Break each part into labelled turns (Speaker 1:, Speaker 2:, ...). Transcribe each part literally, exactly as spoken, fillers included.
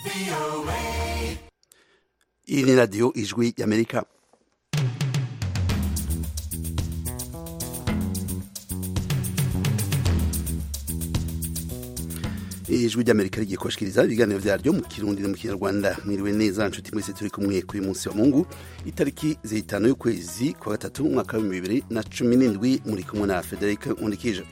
Speaker 1: Iyi ni radiyo ijwi y'Amerika. ijwi ry'Amerika rigiye kubashikiriza ibiganiro vyaryo mu Kirundi no mu Kinyarwanda. Mwiriwe neza nshuti mwese, turi kumwe kuri munsi wa Mungu itariki zitanu y'ukwezi kwa gatatu umwaka wa bibiri na cumi n'indwi. Muri kumwe na Frederic Nkundikije.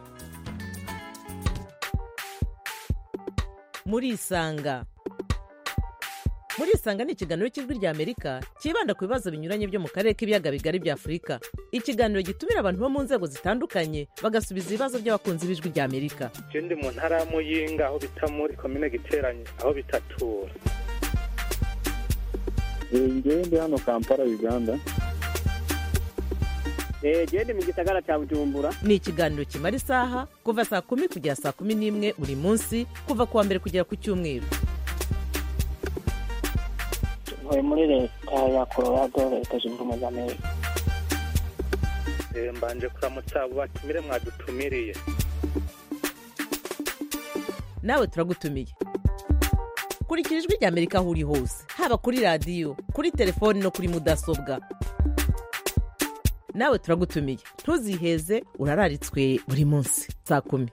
Speaker 2: Muri isanga muri isanga ni ikiganiro cy'ijwi ry'Amerika kibanda ku bibazo binyuranye byo mu karere k'ibiyaga bigari bya Afurika. Ikiganiro gitumira abantu bo mu nzego zitandukanye bagasubiza ibibazo by'abakunzi b'ijwi ry'Amerika.
Speaker 3: Je ndi mu ntara ya Muyinga aho bita muri komine Giteranyi aho bitatura.
Speaker 4: Ngewe ndi hano Kampala Uganda.
Speaker 5: Eh je ndi mu gisagara cya Bujumbura.
Speaker 2: Ni ikiganiro kimara isaha kuva saa kumi kugera saa kumi n'imwe buri munsi kuva kuwa mbere kugera ku cyumweru.
Speaker 5: Ntuye muri leta ya Colorado, leta zunze ubumwe za Amerika.
Speaker 3: Eh mbanje kuramutsa abo batumire mwadutumiriye.
Speaker 2: Nawe turagutumiye. Kurikira ijwi ry'Amerika aho uri hose, haba kuri radiyo, kuri telefoni no kuri mudasobwa. Nawe turagutumiye. Ntuziheze, urararitswe buri munsi saa kumi.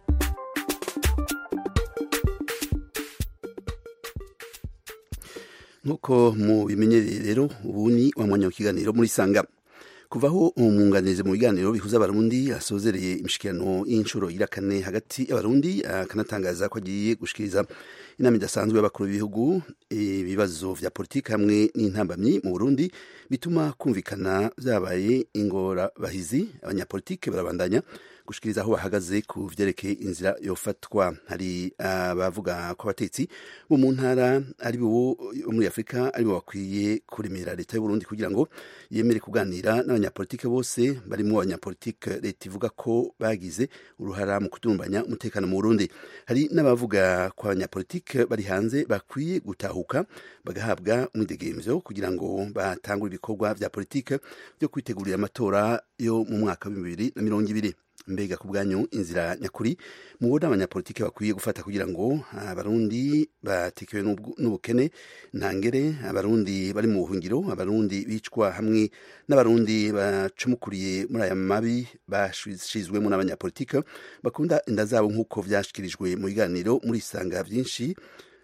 Speaker 1: Nkuko mu bimenyereye rero, ubu ni wa mwanya w'ikiganiro muri sanga. Kuvaho umwunganizi mu biganiro bihuza abarundi asozereye imishikirano y'inshuro ira kane hagati y'abarundi, akanatangaza ko agiye gushikiriza inama idasanzwe y'abakuru b'ibihugu ibibazo vya politiki hamwe n'intambamyi mu Burundi bituma kumvikana vyabaye ingorabahizi. Abanyapolitike barabandanya gushikiriza aho bahagaze ku vyerekeye inzira yofatwa. Hari abavuga ko abatetsi bo mu ntara ari bo muri Afrika ari bo bakwiye kuremera leta y'u Burundi kugira ngo yemere kuganira n'abanyapolitike bose barimo abanyapolitike leta ivuga ko bagize uruhara mu kudurumbanya umutekano mu Burundi. Hari n'abavuga ko abanyapolitike bari hanze bakwiye gutahuka bagahabwa umwidegemvyo kugira ngo batangure ibikorwa vya politike byo kwitegurira amatora yo mu mwaka wa bibiri na mirongo ibiri. Mbega ku bwanyu inzira nyakuri mubona abanyapolitike bakwiye gufata kugira ngo abarundi batekewe n'ubukene ntangere, abarundi bari mu buhungiro, abarundi bicwa hamwe n'abarundi bacumukuriye muri aya mabi bashizwemo n'abanyapolitike bakunda inda zabo nk'uko vyashikirijwe mu biganiro muri isanga vyinshi,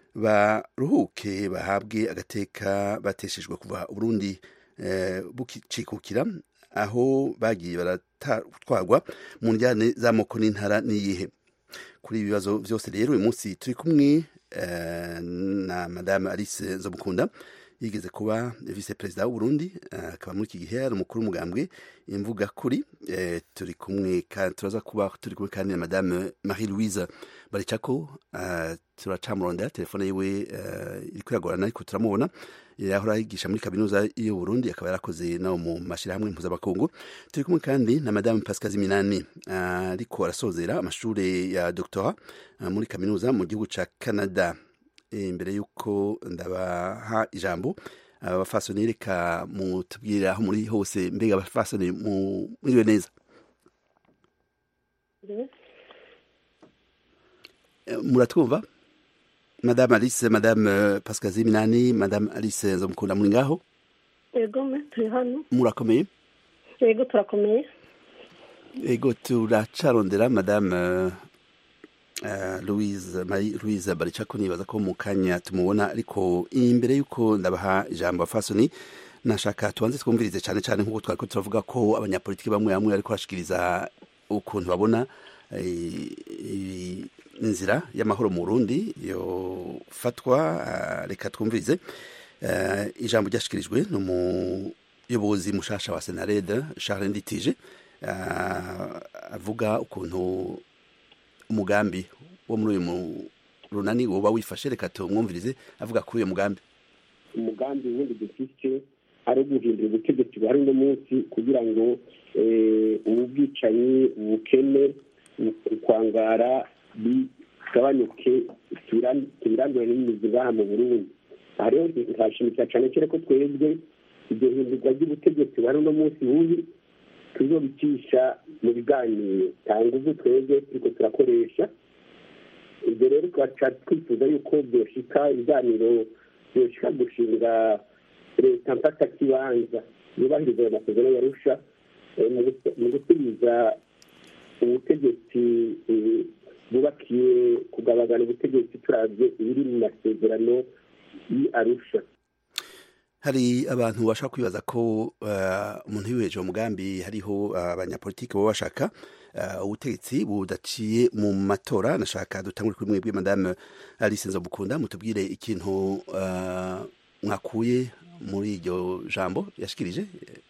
Speaker 1: baruhuke bahabwe agateka bateshejwe kuva Burundi eh, bukicikukira aho bagiye baratwarwa mu njyane z'amoko n'intara n'iyihe. Kuri ibibazo vyose rero uyu munsi turi kumwe uh, na Madame Alice Nzomukunda, yigeze kuba vice president w'u Burundi, akaba uh, muri iki gihe ari umukuru w'umugambwe imvuga kuri. Uh, turi kumwe kandi turaza kuba turi kumwe kandi na Madame Marie Louise Baricako. Uh, turacamurondera telefone yiwe uh, iriko iragorana ariko turamubona. Yahora yigisha muri kaminuza y'u Burundi, akaba yarakoze nawo mu mashirahamwe mpuzamakungu. Turi kumwe kandi na Madame Pascal Ziminani, ariko uh, arasozera amashure ya doctorat uh, muri kaminuza mu gihugu ca Canada. Imbere e, yuko ndabaha ijambo abafasoni, uh, reka mutubwira aho muri hose. Mbega abafasoni mwiriwe neza?
Speaker 6: Yes.
Speaker 1: Uh, muratwumva? Madame Alice, Madame Pascal Ziminani, Madame Alice Nzomukunda, muri ngaho?
Speaker 6: Yego me turi hano.
Speaker 1: Murakomeye?
Speaker 6: Yego turakomeye.
Speaker 1: Yego turacarondera Madame uh, Louise Marie Louise Baricako, nibaza ko mu kanya tumubona, ariko imbere yuko ndabaha ijambo afasoni nashaka tubanze twumvirize cyane cyane nk'uko twariko turavuga ko abanyapolitiki bamwe bamwe ariko bashikiriza ukuntu babona inzira y'amahoro mu Burundi yo fatwa. Uh, reka twumvirize uh, ijambo ryashikirijwe n'umuyobozi mushasha wa Senarede Charles Nditije, uh, avuga ukuntu umugambi wo muri uyu runani woba wifashe. Reka tumwumvirize avuga kuri uyu mugambi.
Speaker 4: Umugambi wundi dufite ari guhindura ubutegetsi bari no munsi kugira ngo ubwicanyi, ubukene, ukwangara bigabanyuke tubirandure n'imizi ngaha mu Burundi. Hariho ntashimika cyane cyane ko twebwe iryo hindurwa ry'ubutegetsi bari no munsi bubi tuzobicisha mu biganiro, nta nguvu twebwe turiko turakoresha ibyo rero twaca twifuza yuko byoshika ibiganiro byoshika gushinga leta mfatakibanza yubahiriza ayo masezerano yarusha mu gusubiza ubutegetsi bubakiye kugabagana ubutegetsi turavye ibiri mu masezerano y'Arusha.
Speaker 1: Hari abantu bashaka kwibaza ko umuntu yiweje umugambi hariho abanyapolitiki baba bashaka ubutegetsi budaciye mu matora. Nashaka dutangure kuri mwebwe madame Alice Nzobukunda, mutubwire ikintu mwakuye muri iryo jambo yashikirije.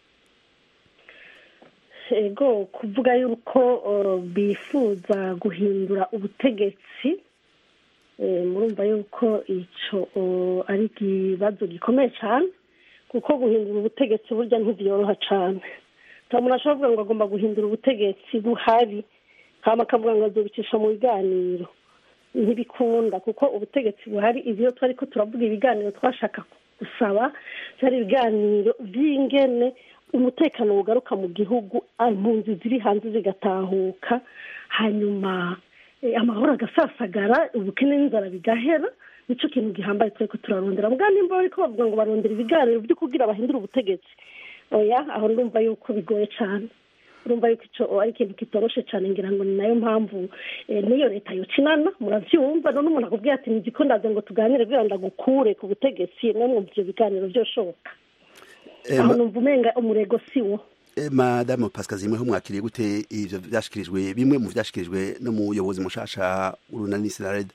Speaker 6: Ego kuvuga yuko bifuza guhindura ubutegetsi, murumva yuko ico ari ikibazo gikomeye cyane, kuko guhindura ubutegetsi burya ntibyoroha cyane. nta muntu ashobora kuvuga ngo agomba guhindura ubutegetsi buhari hama akavuga ngo azobicisha mu biganiro, ntibikunda kuko ubutegetsi buhari. Ivyo twari ko turavuga ibiganiro twashaka gusaba byari ibiganiro by'ingene umutekano ugaruka mu gihugu, impunzi ziri hanze zigatahuka, hanyuma amahoro agasasagara, ubukene n'inzara bigahera. Nico kintu gihambaye twari ko turarondera. Mbwa nimba bariko bavuga ngo barondera ibiganiro byo kugira bahindura ubutegetsi, oya, aho ndumva yuko bigoye cyane. Urumva yuko ico ari ikintu kitoroshe cyane, ngira ngo ni nayo mpamvu niyo leta yocinana. Muravyumva none umuntu akubwiye ati niziko ndaze ngo tuganire kugira ndagukure ku butegetsi, nemwe ivyo biganiro byoshoboka. aho numva umenga umurego siwo.
Speaker 1: Madame Pascal Zimwe, mwakiriye gute ivyo byashikirijwe, bimwe mu vyashikirijwe no mu yobozi mushasha urunani Sinarede?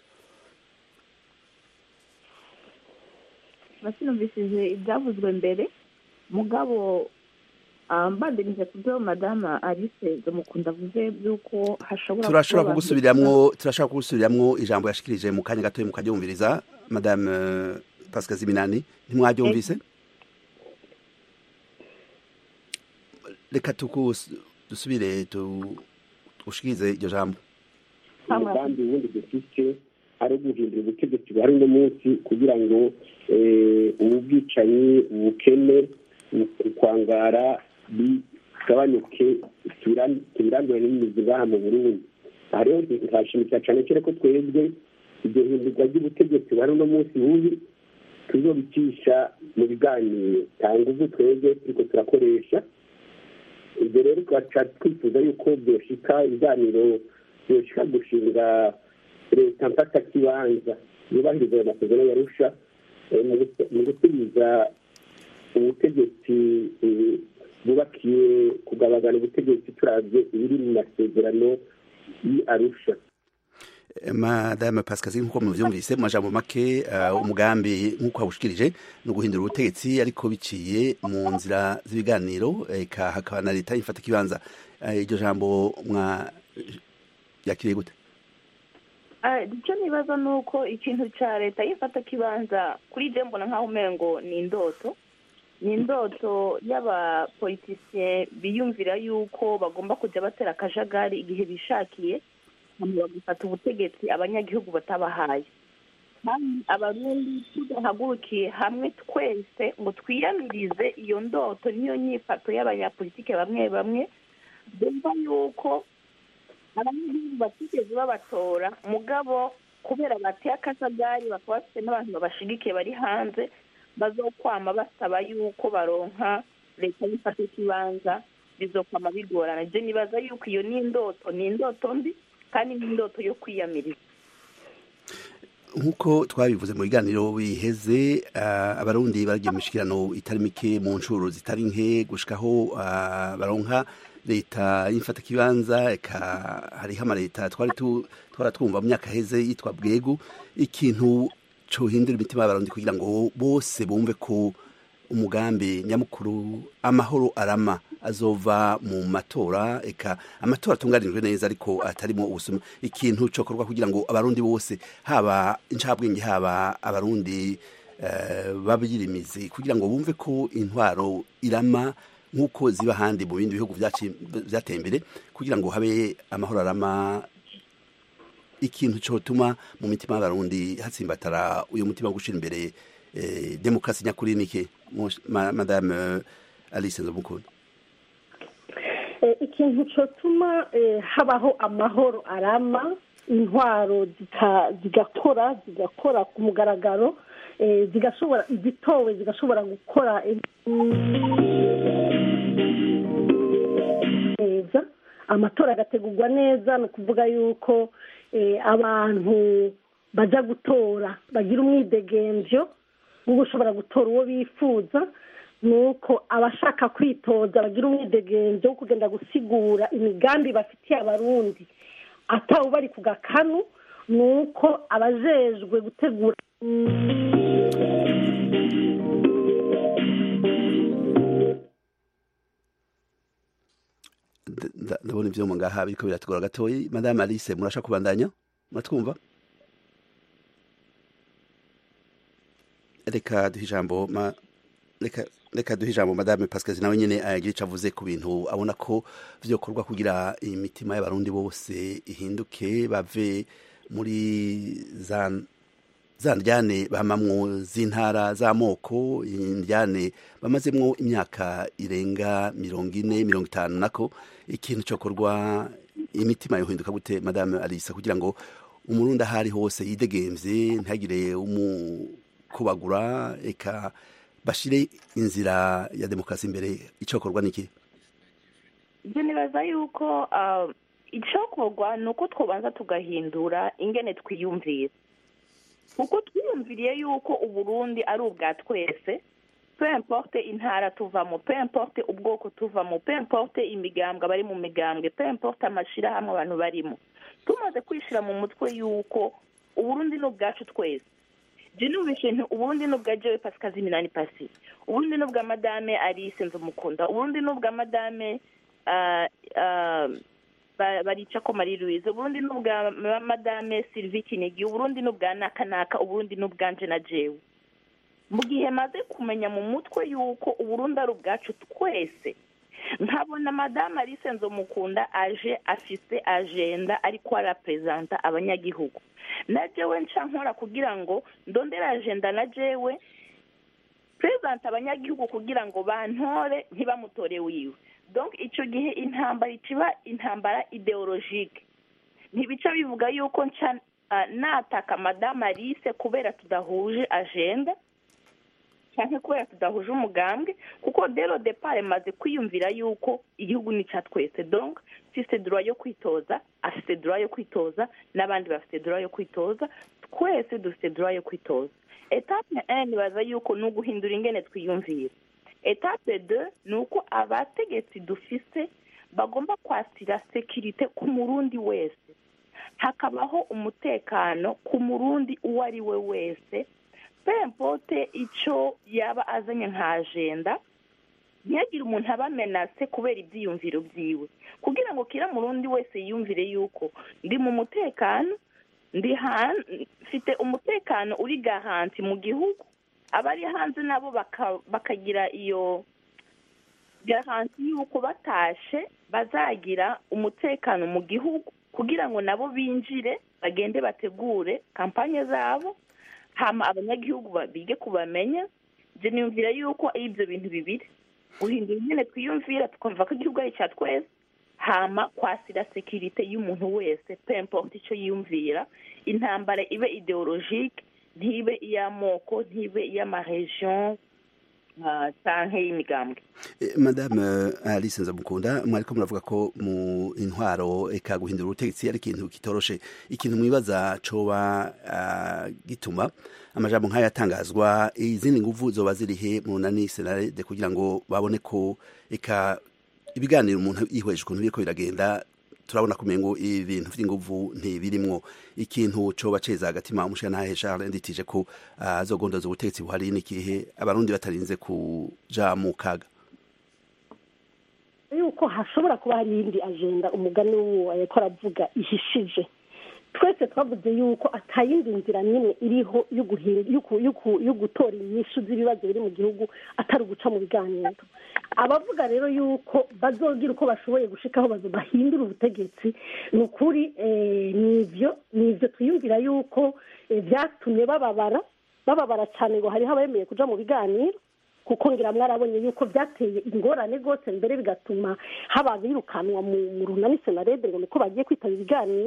Speaker 7: Basinumvishije ibyavuzwe mbere, mugabo ambandenije kubyo Madame Alice Nzobukunda avuze byuko hashobora
Speaker 1: turashobora kugusubiramwo turashobora kugusubiramwo ijambo yashikirije mu kanya gato mukaryumviriza. Madame Pascal Ziminani, ntimwaryumvise? Reka dusubire tushikirize iryo jambo.
Speaker 4: Umugambi wundi dufite ari guhindura ubutegetsi bwari no munsi kugira ngo ubu bwicanyi, ubukene, ukwangara bigabanyuke, tubirandure n'imizi baha mu Burundi. Hariho nkashimikira cyane cyane ko twebwe iryo hindurwa ry'ubutegetsi bwari no munsi bubi tuzobicisha mu biganiro nta nguvu twebwe turiko turakoresha. Ibyo rero twaca twifuza yuko byoshika ibiganiro byoshika gushinga leta mfatakibanza yubahiriza ayo masezerano yarusha mu gusubiza ubutegetsi bubakiye kugabagana ubutegetsi turavye ibiri mu masezerano y'Arusha.
Speaker 1: Madame Pascal Zimwe, nkuko muvyumvise mu majambo make, uh, umugambi nkuko abushikirije no guhindura ubutegetsi ariko biciye mu nzira z'ibiganiro, eka hakaba na leta ifata kibanza. Iryo uh, jambo mwa yakiriye gute?
Speaker 7: Icyo nibaza nuko ikintu cya leta yifata kibanza kuri je mbona nkaho umengo ni indoto ni indoto y'abapolitisiye biyumvira yuko bagomba kujya batera akajagari igihe bishakiye bagufata ubutegetsi abanyagihugu batabahaye. Kandi abarundi tudahagurukiye hamwe twese ngo twiyamirize iyo ndoto niyo nyifato y'abanyapolitike bamwe bamwe, bumva yuko abanyagihugu batigeze babatora, mugabo kubera bateye akajagari bakaba bafite n'abantu babashigikiye bari hanze, bazokwama basaba yuko baronka leta y'ifata ikibanza, bizokwama bigorana. Je nibaza yuko iyo ni indoto ni indoto mbi kandi ni indoto yo kwiyamiriza.
Speaker 1: Nkuko twabivuze mu biganiro biheze, uh, abarundi baragiye mu mishikirano itari mike mu ncuro zitari nke gushikaho uh, baronka leta y'ifata kibanza, eka hariho amaleta twari twaratwumva mu myaka heze yitwa Bwegu. Ikintu cohindura imitima y'abarundi kugira ngo bose bumve ko umugambi nyamukuru amahoro arama azova mu matora, eka amatora atunganijwe neza ariko atarimo ubusuma. Ikintu cokorwa kugira ngo abarundi bose, haba incabwenge haba abarundi uh, babirimizi, kugira ngo bumve ko intwaro irama nkuko ziba handi mu bindi bihugu byateye imbere, kugira ngo habe amahoro arama. Ikintu cyotuma mu mitima y'abarundi hatsimbatara uyu mutima wo gushira imbere eh, demokrasi nyakuri nike, Madame Alice Nzobukunda?
Speaker 6: Ikintu cyotuma habaho amahoro arama intwaro zigakora zigakora ku mugaragaro zigashobora izitowe zigashobora gukora neza amatora agategurwa neza ni ukuvuga yuko abantu bajya gutora bagira umwidegemvyo wo gushobora gutora uwo bifuza nuko abashaka kwitoza bagira umwidegemvyo wo kugenda gusigura imigambi bafitiye abarundi atawe bari ku gakanu nuko abajejwe gutegura
Speaker 1: ndabona ivyo mu ngaha biriko biratugora gatoyi. Madame Alice murasha kubandanya muratwumva? reka duhe ijambo ma reka reka duhe ijambo Madame Pascaline nawe nyene agira ico avuze ku bintu abona ko vyokorwa kugira imitima y'abarundi bose ihinduke bave muri za za ndyane bamamwo z'intara z'amoko indyane bamazemwo imyaka irenga mirongo ine mirongo itanu nako ikintu cokorwa imitima yohinduka gute Madame Alice kugira ngo umurundi ahari hose yidegemvye ntagire umu kubagura eka bashire inzira ya demokrasi imbere icokorwa niki?
Speaker 7: Je nibaza yuko icokorwa nuko twobanza tugahindura ingene twiyumvira kuko twiyumviriye yuko uburundi ari ubwa twese peu importe intara tuvamo peu importe ubwoko tuvamo peu importe imigambwe bari mu migambwe peu importe amashirahamwe abantu barimo tumaze kwishira mu mutwe yuko uburundi ni ubwacu twese. Je numvishe nti uburundi no bwa jewe Pascaline Minani Pasi uburundi no bwa Madame Alice Nzomukunda uburundi no bwa Madame uh, uh, barica ko Marie Louise uburundi no bwa Madame Sylvie Kinigi uburundi no bwa Nakanaka uburundi no bwa nje na jewe mu gihe maze kumenya mu mutwe yuko uburundi ari ubwacu twese nkabona Madame Alice Nzomukunda aje afise agenda ariko arapresenta abanyagihugu na jewe nca nkora kugira ngo ndondera agenda na jewe presenta abanyagihugu kugira ngo bantore ntibamutore wiwe. Donc ico gihe intambara iciba intambara ideologique ntibica bivuga yuko nca uh, nataka Madame Alice kubera tudahuje agenda cyane kubera tudahuje umugambwe kuko dero depart maze kwiyumvira yuko igihugu ni ca twese. Donc afite droit yo kwitoza afite droit yo kwitoza n'abandi bafite droit yo kwitoza twese dufite droit yo kwitoza. Etape un nibaza yuko no guhindura ingene twiyumvira. Etape deux nuko abategetsi dufise bagomba kwasira securite ku murundi wese hakabaho umutekano ku murundi uwari we wese peu importe ico yaba azanye nka agenda ntiyagire umuntu abamenase kubera ibyiyumviro byiwe kugira ngo kira murundi wese yiyumvire yuko ndi mu mutekano ndi mfite umutekano uri garanti mu gihugu abari hanze nabo bakagira iyo garanti yuko batashe bazagira umutekano mu gihugu kugira ngo nabo binjire bagende bategure kampanye zabo hama abanyagihugu bige kubamenya. Je niyumvira yuko ibyo bintu bibiri guhindura nyene twiyumvira tukumva ko igihugu ari cya twese hama kwasira securite y'umuntu wese peu importe ico yiyumvira intambara ibe ideologique ntibe iy'amoko ntibe iy'amaregion canke y'imigambwe.
Speaker 1: Madame Alice Nzomukunda mwariko muravuga ko mu intwaro eka guhindura ubutegetsi ari ikintu kitoroshe ikintu mwibaza coba uh, gituma amajambo nk'aya yatangazwa izindi nguvu zoba zirihe mu nani senarede kugira ngo babone ko eka ibiganiro umuntu yihweje ukuntu biriko biragenda turabona kumengo ibintu vy'inguvu ntibirimwo ikintu coba ceza agatima umushana ntahe Charles nditije ko azogondoza uh, ubutegetsi buhari n'ikihe abarundi batarinze kuja mu kaga
Speaker 6: yuko hashobora kuba hari indi agenda umugani w'uwo ariko aravuga ihishije. Twese twavuze yuko atayindi nzira nimwe iriho yo gutora inyishu z'ibibazo biri mu gihugu atari uguca mu biganiro. Abavuga rero yuko bazogira uko bashoboye gushikaho bahindura ubutegetsi nukuri nivyo nivyo twiyumvira yuko vyatumye bababara bababara cyane ngo hari habemeye kuja mu biganiro kuko ngira mwarabonye yuko byateye ingorane gose mbere bigatuma haba birukanwa mu runani senarede ngo niko bagiye kwitaba ibiganiro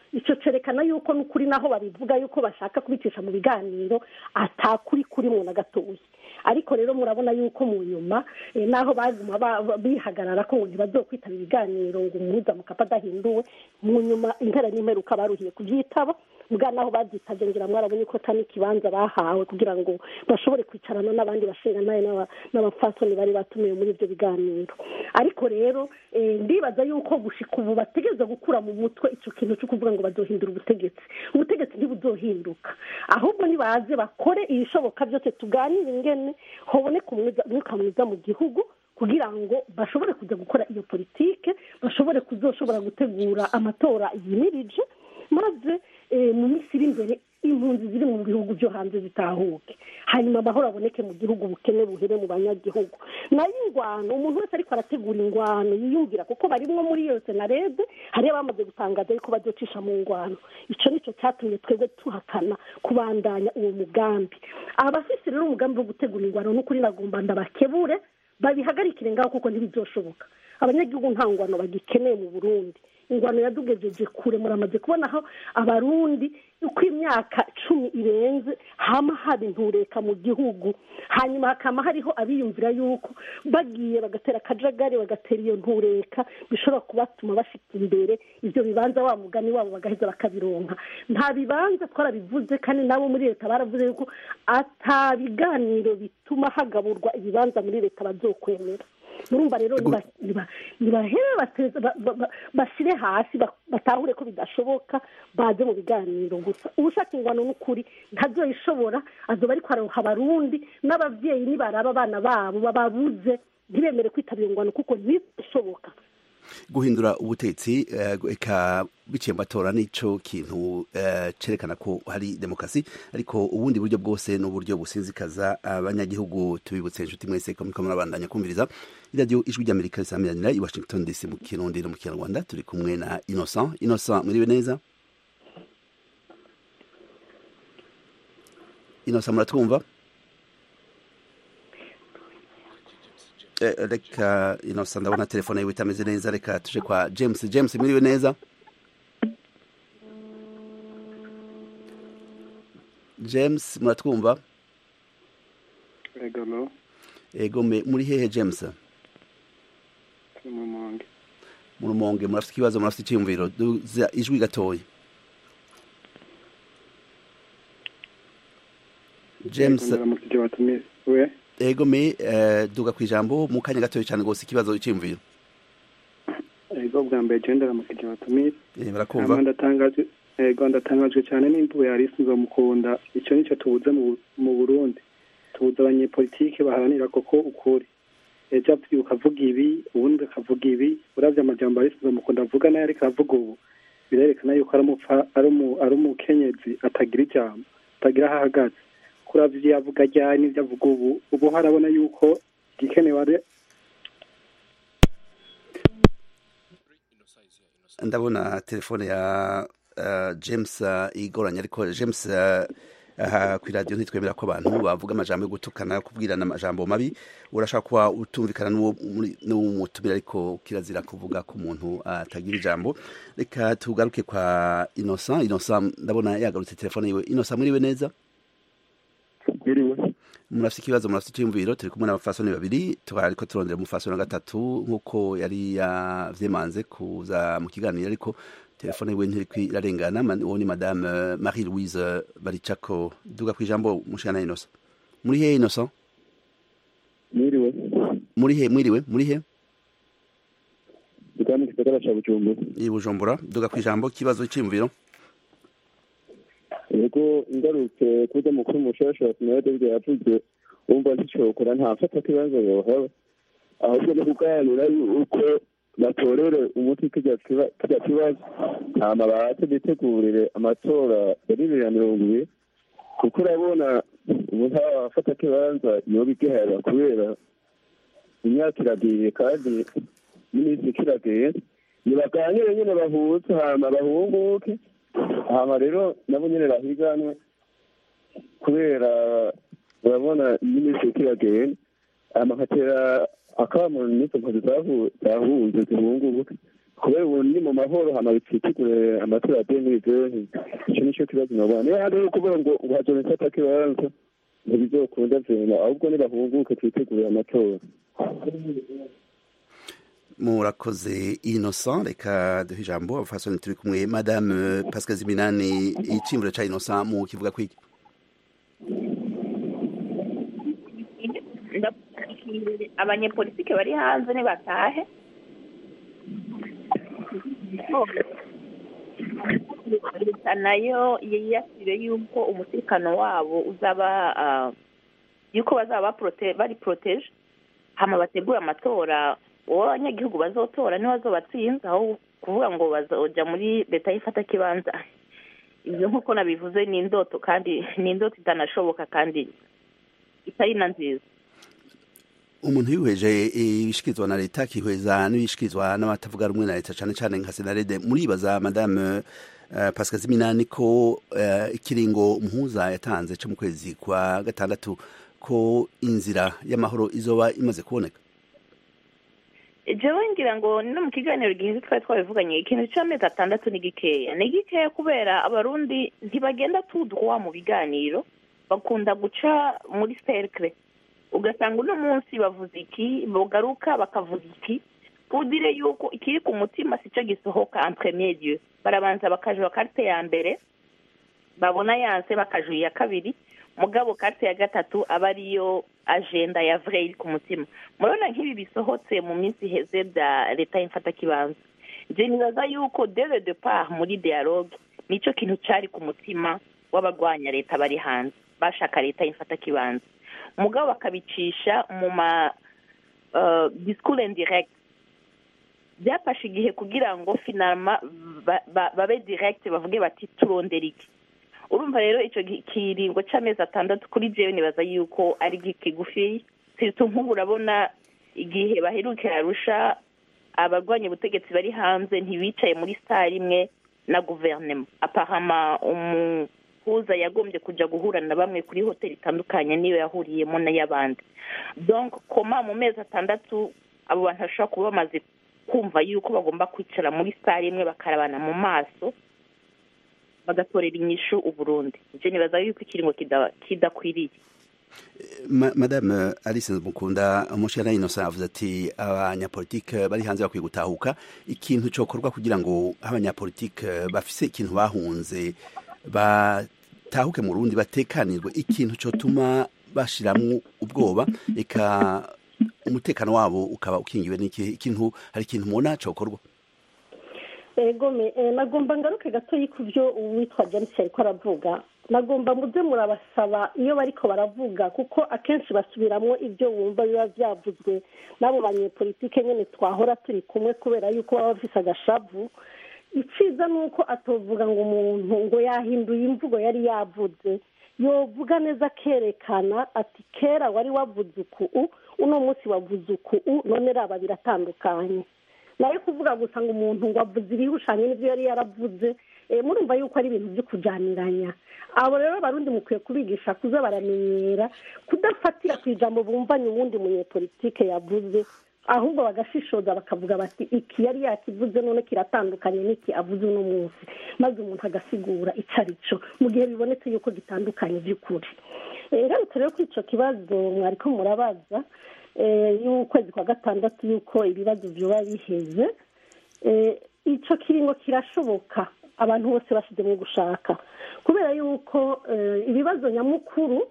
Speaker 6: icyo cyerekana yuko n'ukuri naho babivuga yuko bashaka kubicisha mu biganiro atakuri kurimo na gatoya. Ariko rero murabona yuko mu nyuma naho baguma bihagarara ko ngo ntibazokwitaba ibiganiro ngo umuhuza Mukapa adahinduwe, mu nyuma impera n'imperuka baruhiye kubyitaba, mbwa naho babyitaje ngira mwarabonye ko atani kibanza bahawe kugira ngo bashobore kwicarana n'abandi bashinga naye n'abafasoni bari batumiye muri ibyo biganiro. Ariko rero ndibaza yuko gushika ubu bategeza gukura mu mutwe icyo kintu cyo kuvuga ngo bazohindura ubutegetsi. Ubutegetsi ntibuzohinduka, ahubwo nibaze bakore ibishoboka byose tuganire ingene hoboneka umwuka mwiza mu gihugu kugira ngo bashobore kujya gukora iyo politike, bashobore kuzoshobora gutegura amatora yimirije, maze mu minsi iri imbere impunzi ziri mu bihugu byo hanze zitahuke, hanyuma amahoro aboneke mu gihugu, bukene buhere mu banyagihugu. Nayo ingwano umuntu wese ariko arategura ingwano yiyumvira kuko barimwo muri yose na rede hari abamaze gutangaza yuko bazocisha mu ngwano. Ico nico cyatumye twebwe tuhakana kubandanya uwo mugambi. Abafise rero umugambi wo gutegura ingwano n'ukuri nagomba ndabakebure babihagarikire ngaho kuko ntibizoshoboka. Abanyagihugu nta ngwano bagikeneye mu Burundi. Ingwano yadugejeje kure, muramaze kubona aho abarundi uko imyaka cumi irenze hama hari ntureka mu gihugu, hanyuma hakama hariho abiyumvira yuko bagiye bagatera akajagari bagatera iyo ntureka bishobora kubatuma bafite imbere ibyo bibanza wa mugani wabo bagaheza bakabironka. Nta bibanza twarabivuze kandi nabo muri leta baravuze yuko atabiganiro bituma hagaburwa ibibanza muri leta bazokwemera. Murumva rero nibahere bashyire hasi batahure ko bidashoboka, baze mu biganiro gusa. Ubushaka ingwano n'ukuri ntazoyishobora, azoba ariko aroha abarundi n'abavyeyi nibaraba abana babo bababuze ntibemere kwitabira ingwano kuko ntibishoboka.
Speaker 1: Guhindura ubutetsi eka biciye mu matora nico kintu cerekana ko hari demokrasi, ariko ubundi buryo bwose n'uburyo businzikaza abanyagihugu. Tubibutse inshuti mwese ko muriko murabandanya kumviriza iradiyo Ijwi ry'Amerika risamiranira i Washington D C mu Kirundi no mu Kinyarwanda. Turi kumwe na Innocent. Innocent, muriwe neza? Innocent, muratwumva? Reka Innocent ndabona telefone yiwe itameze neza, reka tuje kwa James. James, muriwe neza? James, muratwumva?
Speaker 8: Ego no.
Speaker 1: Ego me muri hehe James?
Speaker 8: Mu Rumonge.
Speaker 1: Mu Rumonge murafite ikibazo, murafite icyumviro, duza ijwi gatoya. James, ego me duga kwijambo mu kanya gatoya cyane gose ikibazo cy'imviro.
Speaker 8: Ego bwa mbere gendera mu kijya batumire.
Speaker 1: Eh barakumva.
Speaker 8: Ndatangaje ego ndatangajwe cyane n'imvugo yari isunzwe mukunda. Icyo nico tubuze mu Burundi. Tubuze abanyepolitike baharanira koko ukuri. Ejo apfuye ukavuga ibi, ubundi akavuga ibi, uravye amajambo yari isunzwe mukunda avuga nayo ariko avuga ubu. Birerekana yuko ari umupfa ari mu ari umukenyezi atagira ijambo, atagira hahagaze. Kuravye yavuga ryari n'ivyo avuga ubu, ubu harabona yuko gikenewe ari
Speaker 1: ndabona telefone ya uh, James uh, igoranya, ariko James uh, uh, ku radio ntitwemera ko abantu bavuga amajambo yo gutukana kubwirana amajambo mabi. Urashaka kuba utumvikana n'umutumira ariko kirazira kuvuga ku muntu atagira uh, ijambo. Reka tugaruke kwa Innocent. Innocent ndabona yagarutse telefone yiwe. Innocent, muriwe neza?
Speaker 9: Muriwe.
Speaker 1: Murafite ikibazo, murafite icyumviro. Turi kumwe n'abafasoni babiri, twariko turondera umufasoni wa gatatu nkuko yari yavyemanze kuza mu kiganiro, ariko telefone yiwe ntiriko irarengana. Uwo ni Madame Marie Louise Baricako. Duga kwijambo mushana Innocent. Muri he Innocent?
Speaker 9: Muriwe.
Speaker 1: Muri he mwiriwe? Muri he?
Speaker 9: Dukani kitagara cha Bujumbura.
Speaker 1: I Bujumbura. Duga kwijambo kibazo cy'imviro.
Speaker 9: Yego ingarutse kuza mukuru mushasha tunade bya yavuze umva ntishokora ntafata kibanza yohaba, ahubwo no kuganira uko batorere umuti kijya kijya kibazo hama bahate bitegurire amatora ya bibiri na mirongo ibiri, kuko urabona ubu ntafata kibanza iyo bigihera kubera imyaka iragiye kandi n'iminsi kiragiye. Nibaganire nyine bahuze hama bahunguke, hama rero nabo nyine bahiganwe kubera urabona n'iminsi kiragenda amakatera akamu n'izo mpuzi zahunze zihungubuke kubera ubu ni mu mahoro hama bitsitigure amatora ya demilizeni icyo nicyo kibazo nabona niyo hariho kuvuga ngo uhajone mfata kibanza ntibizokunda vyema ahubwo nibahunguke twitegurire amatora.
Speaker 1: murakoze Innocent, reka duhe ijambo abafasoni turi kumwe. Madame Pascal Ziminani, iciyumviro ca Innocent mu kivuga kwiki?
Speaker 7: abanyepolitike bari hanze ntibatahe leta nayo yiyasire yuko umutekano wabo uzaba yuko bazaba bari protege hama bategura amatora uwo abanyagihugu bazotora niho bazobatsinze aho kuvuga ngo bazoja muri leta y'ifata kibanza. Ibyo nk'uko nabivuze ni indoto kandi ni indoto itanashoboka kandi itari na nziza.
Speaker 1: Umuntu yihweje ibishikirizwa na leta akihweza n'ibishikirizwa n'abatavuga rumwe na leta cyane cyane nka Senarede, muribaza Madame uh, Pascal Ziminani ko uh, ikiringo muhuza yatanze cyo mu kwezi kwa gatandatu ko inzira y'amahoro izoba imaze kuboneka?
Speaker 7: Jewe ngira ngo no mu kiganiro gihe twari twabivuganye ikintu cy'amezi atandatu ni gikeya ni gikeya kubera abarundi ntibagenda tudwa mu biganiro, bakunda guca muri cercle ugasanga uno munsi bavuze iki bogaruka bakavuga iki kudire yuko ikiri ku mutima sico gisohoka en premier lieu. Barabanza bakajwa carte ya mbere babona yanse bakajwa ya kabiri mugabo carte ya gatatu abariyo agenda ya vrai iri ku mutima. Murabona nk'ibi bisohotse mu minsi heze da leta y'imfata kibanza, je nibaza yuko dès le départ muri dialogue nico kintu cari ku mutima w'abagwanya leta bari hanze bashaka leta y'imfata kibanza, mugabo bakabicisha mu ma uh, discours indirect. Byafashe igihe kugira ngo finalement babe ba, ba direct bavuge bati turondera iki. Urumva rero ico kiringo c'amezi atandatu kuri jewe nibaza yuko ari gikigufi, sirtu nk'ubu urabona igihe baherukira Arusha abagwanya ubutegetsi bari hanze ntibicaye muri sare imwe na gouvernement. Apparemment umuhuza yagombye kuja guhura na bamwe kuri hotel itandukanye niyo yahuriyemo n'ayabandi. Donc koma mu mezi atandatu abo bantu bashobora kuba bamaze kumva yuko bagomba kwicara muri sare imwe bakarabana mu maso bagatorera inyishu uburundi. Je nibaza yuko ikiringo kidakwiriye.
Speaker 1: Ma, Madame Alice Mukunda, umushana Innocent avuze ati abanyapolitike bari hanze bakwiye gutahuka. Ikintu cyokorwa kugira ngo abanyapolitike bafise ikintu bahunze batahuke mu Burundi batekanirwe, ikintu cyo tuma bashiramwe ubwoba eka umutekano wabo ukaba ukingiwe n'iki ikintu, hari ikintu mubona cyokorwa?
Speaker 6: Ego me nagomba ngaruke gato y'ikuvyo uwitwa James ariko aravuga, nagomba muze murabasaba iyo bariko baravuga kuko akenshi basubiramwo ibyo wumva biba byavuzwe nabo banyepolitike nyene twahora turi kumwe kubera yuko baba bafise agashavu. Iciza nuko atovuga ngo umuntu ngo yahinduye imvugo yari yavuze, yovuga neza kerekana ati kera wari wavuze uku uno munsi wavuze uku none raba biratandukanye. Naye kuvuga gusa ngo umuntu ngo avuze ibihushanye n'ibyo yari yaravuze, e, murumva yuko ari ibintu byo kujaniranya. Abo rero barundi mukwiye kubigisha kuza baramenyera kudafatira ku ijambo bumvanye uwundi munyepolitike yavuze, ahubwo bagashishoza bakavuga bati iki yari yakivuze none kiratandukanye n'iki avuze uno munsi, maze umuntu agasigura icarico mu gihe bibonetse yuko gitandukanye by'ukuri. Rero rero kuri ico kibazo mwariko murabaza y'ukwezi kwa gatandatu yuko ibibazo byoba biheze, ico kiringo kirashoboka abantu bose bashize mu gushaka, kubera yuko ibibazo nyamukuru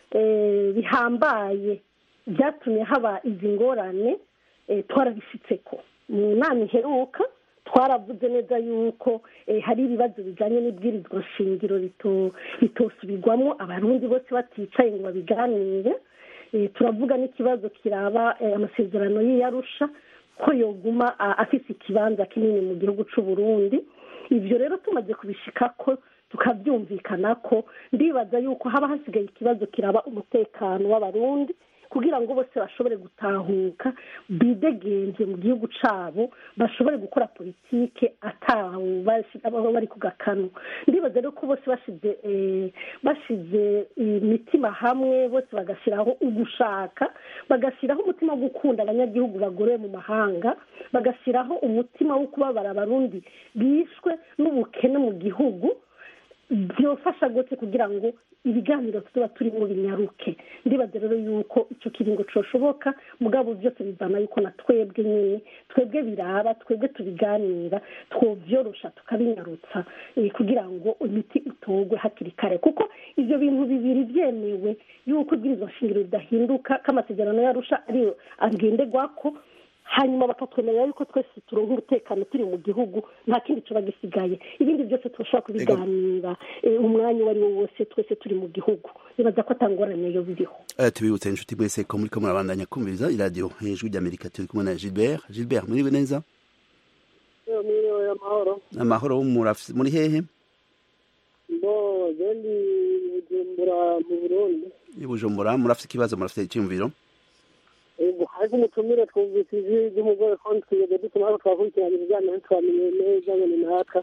Speaker 6: bihambaye byatumye haba izi ngorane twarabishitseko. Mu nama iheruka twaravuze neza yuko hari ibibazo bijanye n'ibwirizwa shingiro bitosubirwamo abarundi bose baticaye ngo babiganire. Turavuga n'ikibazo kiraba amasezerano y'Arusha ko yoguma afise ikibanza kinini mu gihugu c'u Burundi. Ivyo rero tumaze kubishikako tukavyumvikana ko ndibaza yuko haba hasigaye ikibazo kiraba umutekano w'abarundi, kugira ngo bose bashobore gutahuka bidegenje mu gihugu cyabo bashobore gukora politike atawe bari ku gakanu ndibaza rero ko bose bashize bashize imitima hamwe bose bagashyiraho ugushaka bagashyiraho umutima wo gukunda abanyagihugu bagorewe mu mahanga bagashyiraho umutima wo kubabara abarundi bishwe n'ubukene mu gihugu byofasha gute kugira ngo ibiganiro tuba turimo binyaruke ndibaza rero yuko icyo kiringo cyoshoboka mugabo byose bizana yuko na twebwe nyine twebwe biraba twebwe tubiganira twovyorosha tukabinyarutsa kugira ngo imiti itogwe hakiri kare kuko ivyo bintu bibiri byemewe yuko ibwirizwa shingiro ridahinduka k'amasezerano yarusha ariyo agenderwako hanyuma bakatwemerera yuko twese turonka umutekano turi mu gihugu nta kindi coba gisigaye ibindi byose turashobora kubiganira umwanya uwo ari wo wose twese turi mu gihugu nibaza ko atangorane yo biriho
Speaker 1: tubibutse inshuti mwese ko muriko murabandanya kumviriza iradiyo hejuru ry'amerika turi kumwe na Gilbert Gilbert muriwe neza
Speaker 10: mwiriwe amahoro
Speaker 1: amahoro muri hehe
Speaker 10: bo jendi Bujumbura mu Burundi
Speaker 1: i Bujumbura murafite ikibazo murafite icyumviro
Speaker 10: ego ariko umutumire twumvise ijwi ry'umugore ko twigeze dutuma ko twakurikirana ibijyanye ntitwamenye neza ngo ni naka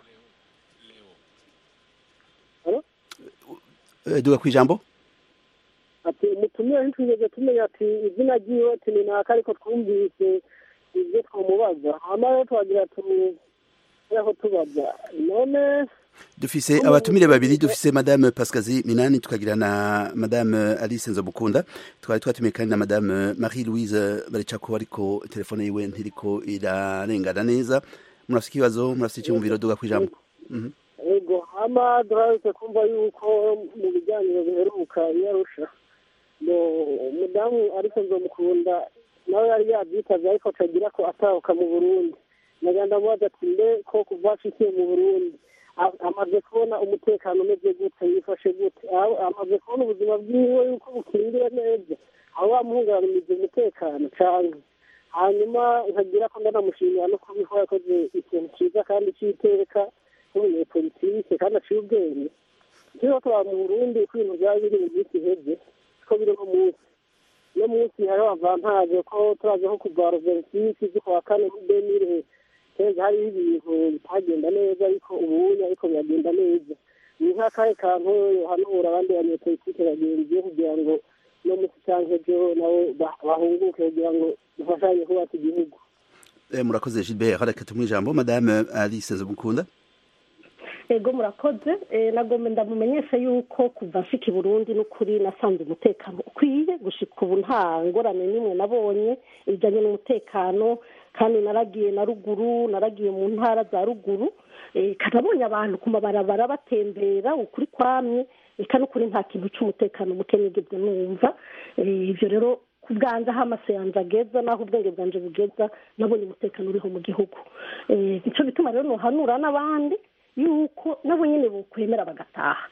Speaker 1: duga ku ijambo
Speaker 10: ati umutumire ntitwigeze tumenya ati izina ryiwe ati ni naka ariko twumvise ibyo twamubaza hama rero twagira tumuho tubaza none
Speaker 1: dufise abatumire babiri dufise madame Pascazi Minani tukagira na madame Alice Nzobukunda twari twatumiye kandi na madame Marie Louise Baricako ariko telefone yiwe ntiriko irarengana neza murafise ikibazo murafise icyumviro duga kwijambo
Speaker 10: ego hama durahise kumva yuko mu biganiro biheruka yarusha no mudamu ariko Nzobukunda nawe yari yabyitaze ariko atagira ko atahuka mu Burundi naganda mubaza ati mbe ko kuva ashikiye mu Burundi amaze kubona umutekano umeze gute yifashe gute amaze kubona ubuzima bwiwe yuko bukingiwe neza aho bamuhungabanije umutekano cyane hanyuma nkagira ko ndanamushimira no kubiho yakoze ikintu cyiza kandi cy'iteka nk'umunyepolitike kandi aciye ubwenge niba tuba mu Burundi uko ibintu byaba biri mu minsi iheze ko biri no munsi no munsi hariho avantaje ko turaje nko kuva rovertisi z'ukwa kane muri demire keza hariho ibintu bitagenda neza ariko ubunya ariko biragenda neza ni nk'akahe kantu hanura abandi banyepolitike bagenzi kugira ngo no mu cyanke jo nabo bahunguke kugira ngo bafashanye kubaka igihugu
Speaker 1: murakoze Gilbert reka tumwe ijambo madame Alice Nzobukunda
Speaker 6: ego murakoze nagombe ndamumenyesha yuko kuva nshika i Burundi n'ukuri nasanze umutekano ukwiye gushika ubu nta ngorane n'imwe nabonye ibijanye n'umutekano kandi naragiye na ruguru naragiye mu ntara za ruguru kanabonye abantu ku mabarabara batembera ukuri kwamye eka n'ukuri nta kintu cy'umutekano muke nigeze numva ivyo rero ku bwanjye aho amaso yanjye ageza n'aho ubwenge bwanje bugeza nabonye umutekano uriho mu gihugu nico bituma rero nohanura n'abandi yuko nabo nyine bokwemera bagataha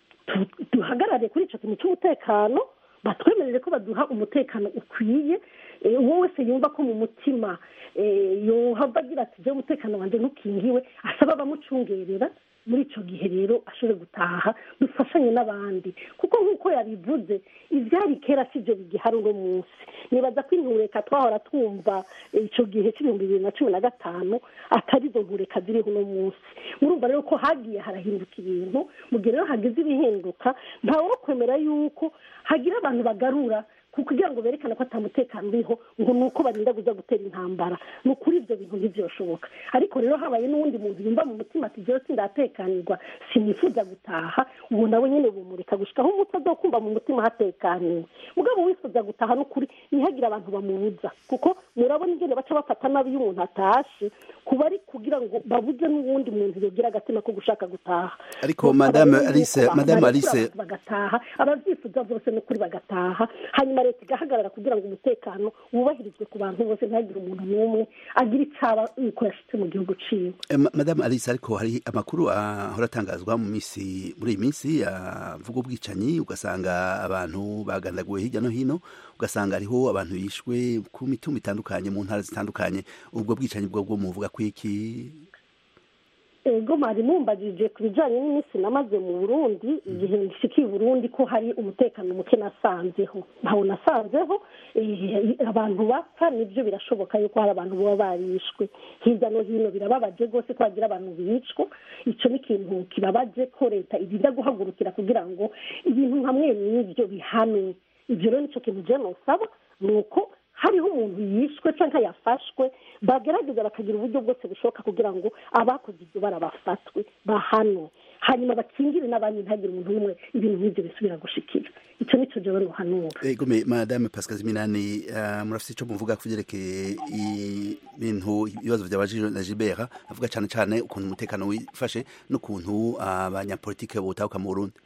Speaker 6: duhagarare kuri ico kintu cy'umutekano batwemerere ko baduha umutekano ukwiye uwo wese yumva ko mu mutima yohava agira ati je umutekano wanje ntukingiwe asaba bamucungerera muri ico gihe rero ashobore gutaha dufashanye n'abandi kuko nk'uko yabivuze ivyari kera sivyo bigihari uno munsi nibaza ko intureka twahora twumva ico gihe c'ibihumbi bibiri na cumi na gatanu atari zo ntureka ziriho uno munsi murumva rero ko hagiye harahinduka ibintu mu gihe rero hagize ibihinduka ntawo kwemera yuko hagira abantu bagarura kugira ngo berekane ko atamutekano uriho ngo nuko barinda kuja gutera intambara no kuri ivyo bintu ntivyoshoboka ariko rero habaye n'uwundi muntu yumva mu mutima ati jewe sindatekanirwa sinifuza gutaha uwo nawe nyene bumureka gushika aho umuti azokumva mu mutima hatekaniwe mugabo wifuza gutaha n'ukuri ntihagira abantu bamubuza kuko murabona ingene baca bafata nabi iyo umuntu atashe kuba ari kugira ngo babuze n'uwundi muntu yogira agatima ko gushaka gutaha
Speaker 1: ariko madame Alice madame Alice
Speaker 6: bagataha abavyifuza bose n'ukuri bagataha hanyuma leta igahagarara kugira ngo umutekano wubahirizwe ku bantu bose ntihagire umuntu n'umwe agira icaba yuko yashitse mu gihugu ciwe
Speaker 1: madame Alice ariko hari amakuru ahora atangazwa mu misi muri iyi minsi avuga ubwicanyi ugasanga abantu bagandaguwe hirya no hino ugasanga hariho abantu bishwe ku mitumba itandukanye mu ntara zitandukanye ubwo bwicanyi bwo bwo muvuga kwiki
Speaker 6: ego mwari mumbajije ku bijyanye n'iminsi namaze mu burundi igihe nshikiye i burundi ko hari umutekano muke nasanzeho ntawo nasanzeho abantu bapfa nibyo birashoboka yuko hari abantu baba barishwe hirya no hino birababaje rwose ko hagira abantu bicwa icyo ni ikintu kibabaje ko leta irinda guhagurukira kugira ngo ibintu nka mwe n'ibyo bihanwe ibyo rero nicyo kintu je nosaba ni uko hariho umuntu yishwe cyangwa yafashwe bagerageza bakagira uburyo bwose bushoboka kugira ngo abakoze ibyo barabafatwe bahanwe hanyuma bakingire n'abandi ntagire umuntu n'umwe ibintu nk'ibyo bisubira gushikira icyo nicyo jewe ruhanura
Speaker 1: ego me madame Pascal Minani uh, murafite icyo muvuga kuvyerekeye ibintu ibibazo by'abajije na Gilbert avuga cyane cyane ukuntu umutekano wifashe n'ukuntu abanyapolitike uh, botahuka mu Burundi.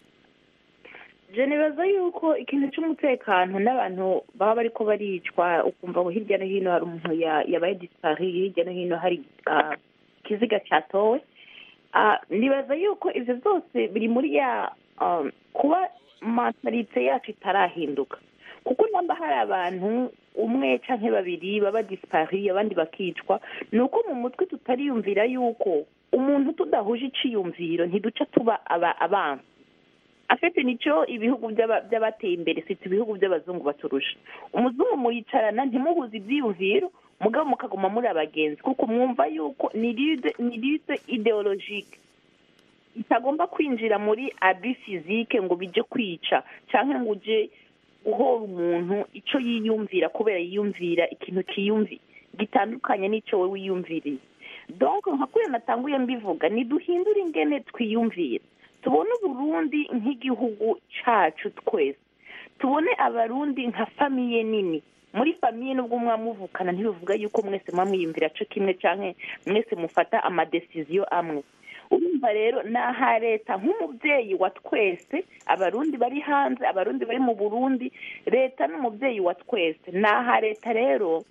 Speaker 7: je nibaza yuko ikintu cy'umutekano n'abantu baba bariko baricwa ukumva ngo hirya no hino hari umuntu yabaye dispari hirya no hino hari ikiziga cyatowe nibaza yuko ivyo byose biri muri ya kuba mentalite yacu itarahinduka kuko namba hari abantu umwe canke babiri baba dispari abandi bakicwa nuko mu mutwe tutariyumvira yuko umuntu tudahuje iciyumviro ntiduca tuba abantu afite nico ibihugu by'abateye imbere sita ibihugu by'abazungu baturusha umuzungu muyicarana ntimuhuze ibyiyumviro mugabo mukaguma muri abagenzi kuko mwumva yuko ni lide ideologique itagomba kwinjira muri abi physique ngo bije kwica cyangwa ngo uje guhora umuntu ico yiyumvira kubera yiyumvira ikintu kiyumvi gitandukanye n'ico we wiyumviriye donc nka kuya natanguye mbivuga ni duhindura ingene twiyumvira tubone Burundi nk'igihugu cacu twese tubone abarundi nka famiye nini muri famiye nubwo mwamuvukana ntibivuga yuko mwese mwamwiyumvira cyo kimwe canke mwese mufata ama decision amwe urumva rero naha leta nk'umubyeyi wa twese abarundi bari hanze abarundi bari mu Burundi leta n'umubyeyi wa twese naha leta rero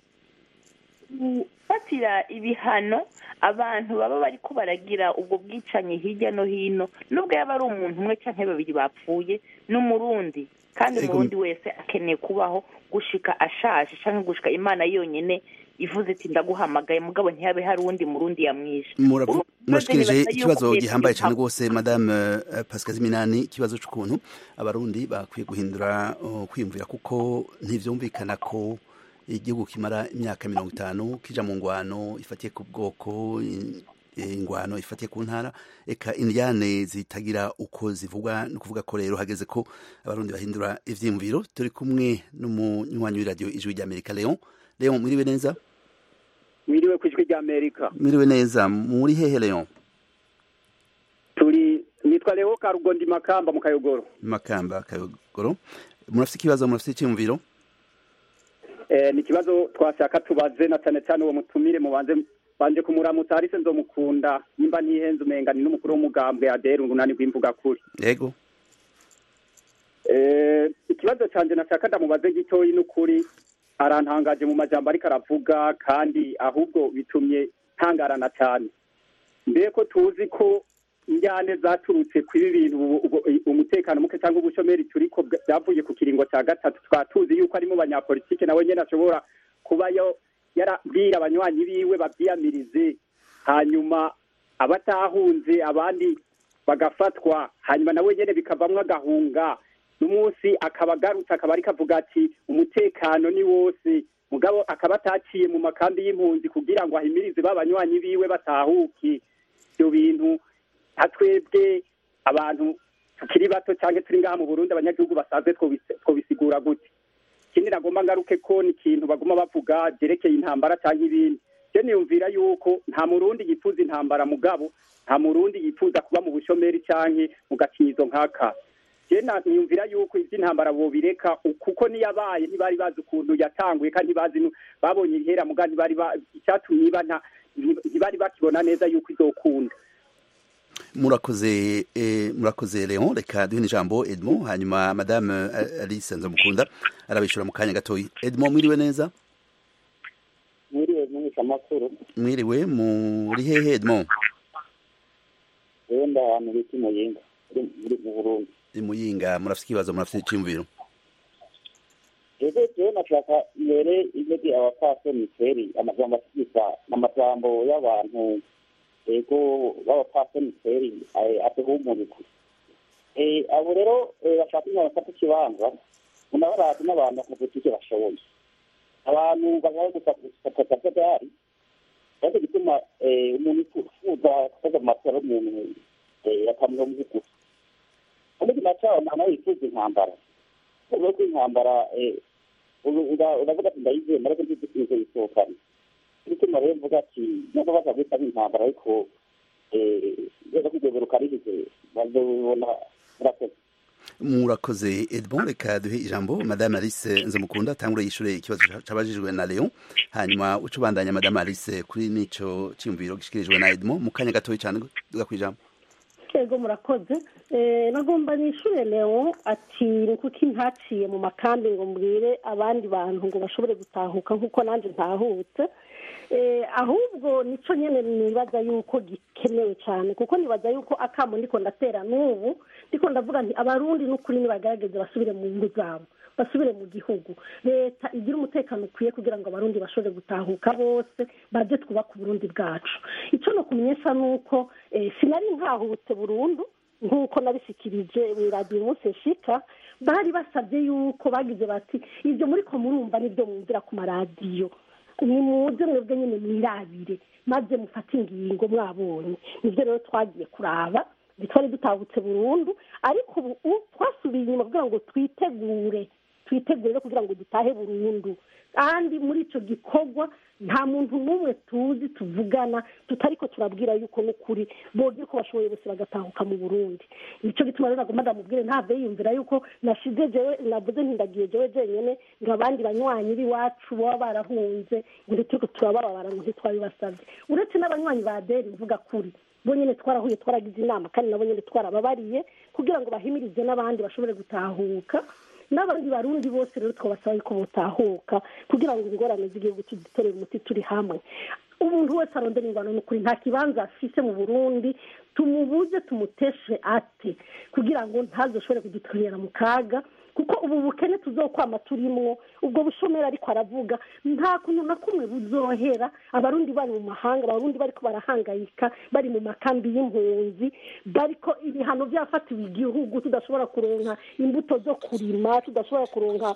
Speaker 7: fatira ibihano abantu baba bariko baragira ubwo bwicanye hirya no hino nubwo yaba ari umuntu umwe canke babiri bapfuye n'umurundi kandi umurundi wese akeneye kubaho gushika ashaje canke gushika Imana yonyene ivuze iti ndaguhamagaye mugabo ntiyabe hari undi murundi yamwishe.
Speaker 1: Murashikirije ikibazo gihambaye cyane rwose madame uh, Pascal Minani ikibazo cy'ukuntu abarundi bakwiye guhindura uh, kwiyumvira kuko ntivyumvikana ko igihugu kimara imyaka mirongo itanu kija mu ngwano ifatiye ku bwoko ingwano ifatiye ku ntara eka indyane zitagira uko zivugwa no kuvuga ko rero hageze ko abarundi bahindura ivyimviro turi kumwe n'umunywanyi w'iradio ijwi rya Amerika Leon Leon mwiriwe neza
Speaker 11: mwiriwe ku ijwi rya Amerika
Speaker 1: mwiriwe neza muri hehe Leon
Speaker 11: turi nitwa Leo Karugondi Makamba mu Kayogoro
Speaker 1: Makamba Kayogoro murafite ikibazo murafite icyumviro
Speaker 11: eh ni kibazo twashaka tubaze na cyane cyane uwo mutumire mubanze banje kumuramutsa Arise Nzomukunda nimba ntihenze umenga ni n'umukuru w'umugambwe ya D R unani gwimvuga kuri
Speaker 1: yego
Speaker 11: eh ikibazo canje nashaka ndamubaze gitoyi n'ukuri arantangaje mu majambo ariko aravuga kandi ahubwo bitumye ntangarana cyane mbeko tuzi ko injyane zaturutse kuri bintu umutekano muke cyangwa ubushomeri turiko byavuye ku kiringo cya gatatu twatuzi yuko ari mu banyapolitike nawe nyene ashobora kubayo yarabwira abanywanyi biwe babyiyamirize hanyuma abatahunze abandi bagafatwa hanyuma nawe nyene bikavamwo agahunga n'umunsi akabagarutse akaba ari kavuga ati umutekano ni wose mugabo akaba ataciye mu makambi y'impunzi kugira ngo ahimirize babanywanyi biwe batahuki ibyo bintu atwebwe abantu tukiri bato cyangwa turi ngaha mu Burundi abanyagihugu basaze twobisigura gute ikindi nagomba ngaruke ko ni ikintu baguma bavuga byerekeye intambara cyangwa ibindi je niyumvira yuko nta murundi yifuza intambara mugabo nta murundi yifuza kuba mu bushomeri cyangwa mu gakinyizo nkaka je niyumvira yuko ivy'intambara bo bireka kuko niyabaye ntibari bazi ukuntu yatanguye kandi bazi babonye ihera mugandi bari icyatumye ibana ntibari bakibona neza yuko izokunda.
Speaker 1: Murakoze eh, murakoze Leon reka duhe ijambo Edmond hanyuma madame Alice Nzomukunda arabishura mu kanya gatoyi. Edmond mwiriwe neza
Speaker 12: mwiriwe mwese makuru
Speaker 1: mwiriwe muri hehe Edmond
Speaker 12: wenda ahantu bita Muyinga muri mu Burundi
Speaker 1: Muyinga murafite ikibazo murafite icyumviro
Speaker 12: Ego je nashaka mbere imedi abafase miteri amajambo asigika n'amajambo y'abantu ego b'abapasoni kweri aduhumuriza abo rero bashaka kugira bafate ikibanza unabarazi n'abantu bakavuga bashoboye abantu bagaye gufata akajagari ariko gituma umuntu yifuza kuvuga amatara y'umuntu yakamira mu gihugu kandi kinacyaho nawe yifuza intambara kuko intambara uravuga ati ndayizeye ariko ntizikunze yisohokana bituma rero mvuga ati nubwo bazabita nk'intambara ariko rero kugezera ukarihize bazobona murakoze
Speaker 1: murakoze Edmond reka duhe ijambo madame Alice Nzomukunda tangure yishure ikibazo cabajijwe na Leon hanyuma ucubandanya madame Alice kuri nico cyumviro gishikirijwe na Edmond mu kanya gatoyi cyane duga kwijambo
Speaker 6: yego murakoze nagomba nishure Leon ati kuki ntaciye mu makambi ngo mbwire abandi bantu ngo bashobore gutahuka nkuko nanje ntahutse ahubwo nico nyene nibaza yuko gikenewe cyane kuko nibaza yuko akamo ndiko ndatera n'ubu ndiko ndavuga nti abarundi n'ukuri nibagaragaze basubire mu ngo zabo basubire mu gihugu leta igira umutekano ukwiye kugira ngo abarundi bashobore gutahuka bose baje twubaka uburundi bwacu ico no kumenyesha nuko sinari nkahutse burundu nk'uko nabisikirije wiradiyo umunsi shika bari basabye yuko bagize bati ibyo muri ko murumva nibyo mwumvira ku maradiyo ni muze mwebwe nyine mwirabire maze mufate ingingo mwabonye nibyo rero twagiye kuraba bitwari dutahutse burundu ariko ubu twasubiye inyuma kugira ngo twitegure twitegure kugira ngo dutahe burundu kandi muri ico gikorwa nta muntu n'umwe tuzi tuvugana tutariko turabwira yuko n'ukuri bogiye ko bashoboye bose bagatahuka mu Burundi nico gituma rero nagomba ndamubwire ntave yumvira yuko nashize jewe navuze ntindagiye jewe jenyene ngo abandi banywanyi biwacu baba barahunze ngo turiko turababara ngo ntitwabibasavye uretse n'abanywanyi ba deri mvuga kuri bo nyene twarahuye twaragize inama kandi nabo nyene twarababariye kugira ngo bahimirize n'abandi bashobore gutahuka n'abandi barundi bose rero twabasaba ko butahuka kugira ngo ingorane z'igihugu tuzitorere umuti turi hamwe umuntu wese arondera ingwano n'ukuri nta kibanza afise mu Burundi tumubuze tumuteshe ate kugira ngo ntazoshobore kudutwirira mu kaga kuko ubu bukene tuzokwama turimwo ubwo bushomera ariko aravuga nta kuntu na kumwe buzohera abarundi bari mu mahanga abarundi bariko barahangayika bari mu makambi y'impunzi bariko ibihano byafatiwe igihugu tudashobora kuronka imbuto zo kurima tudashobora kuronka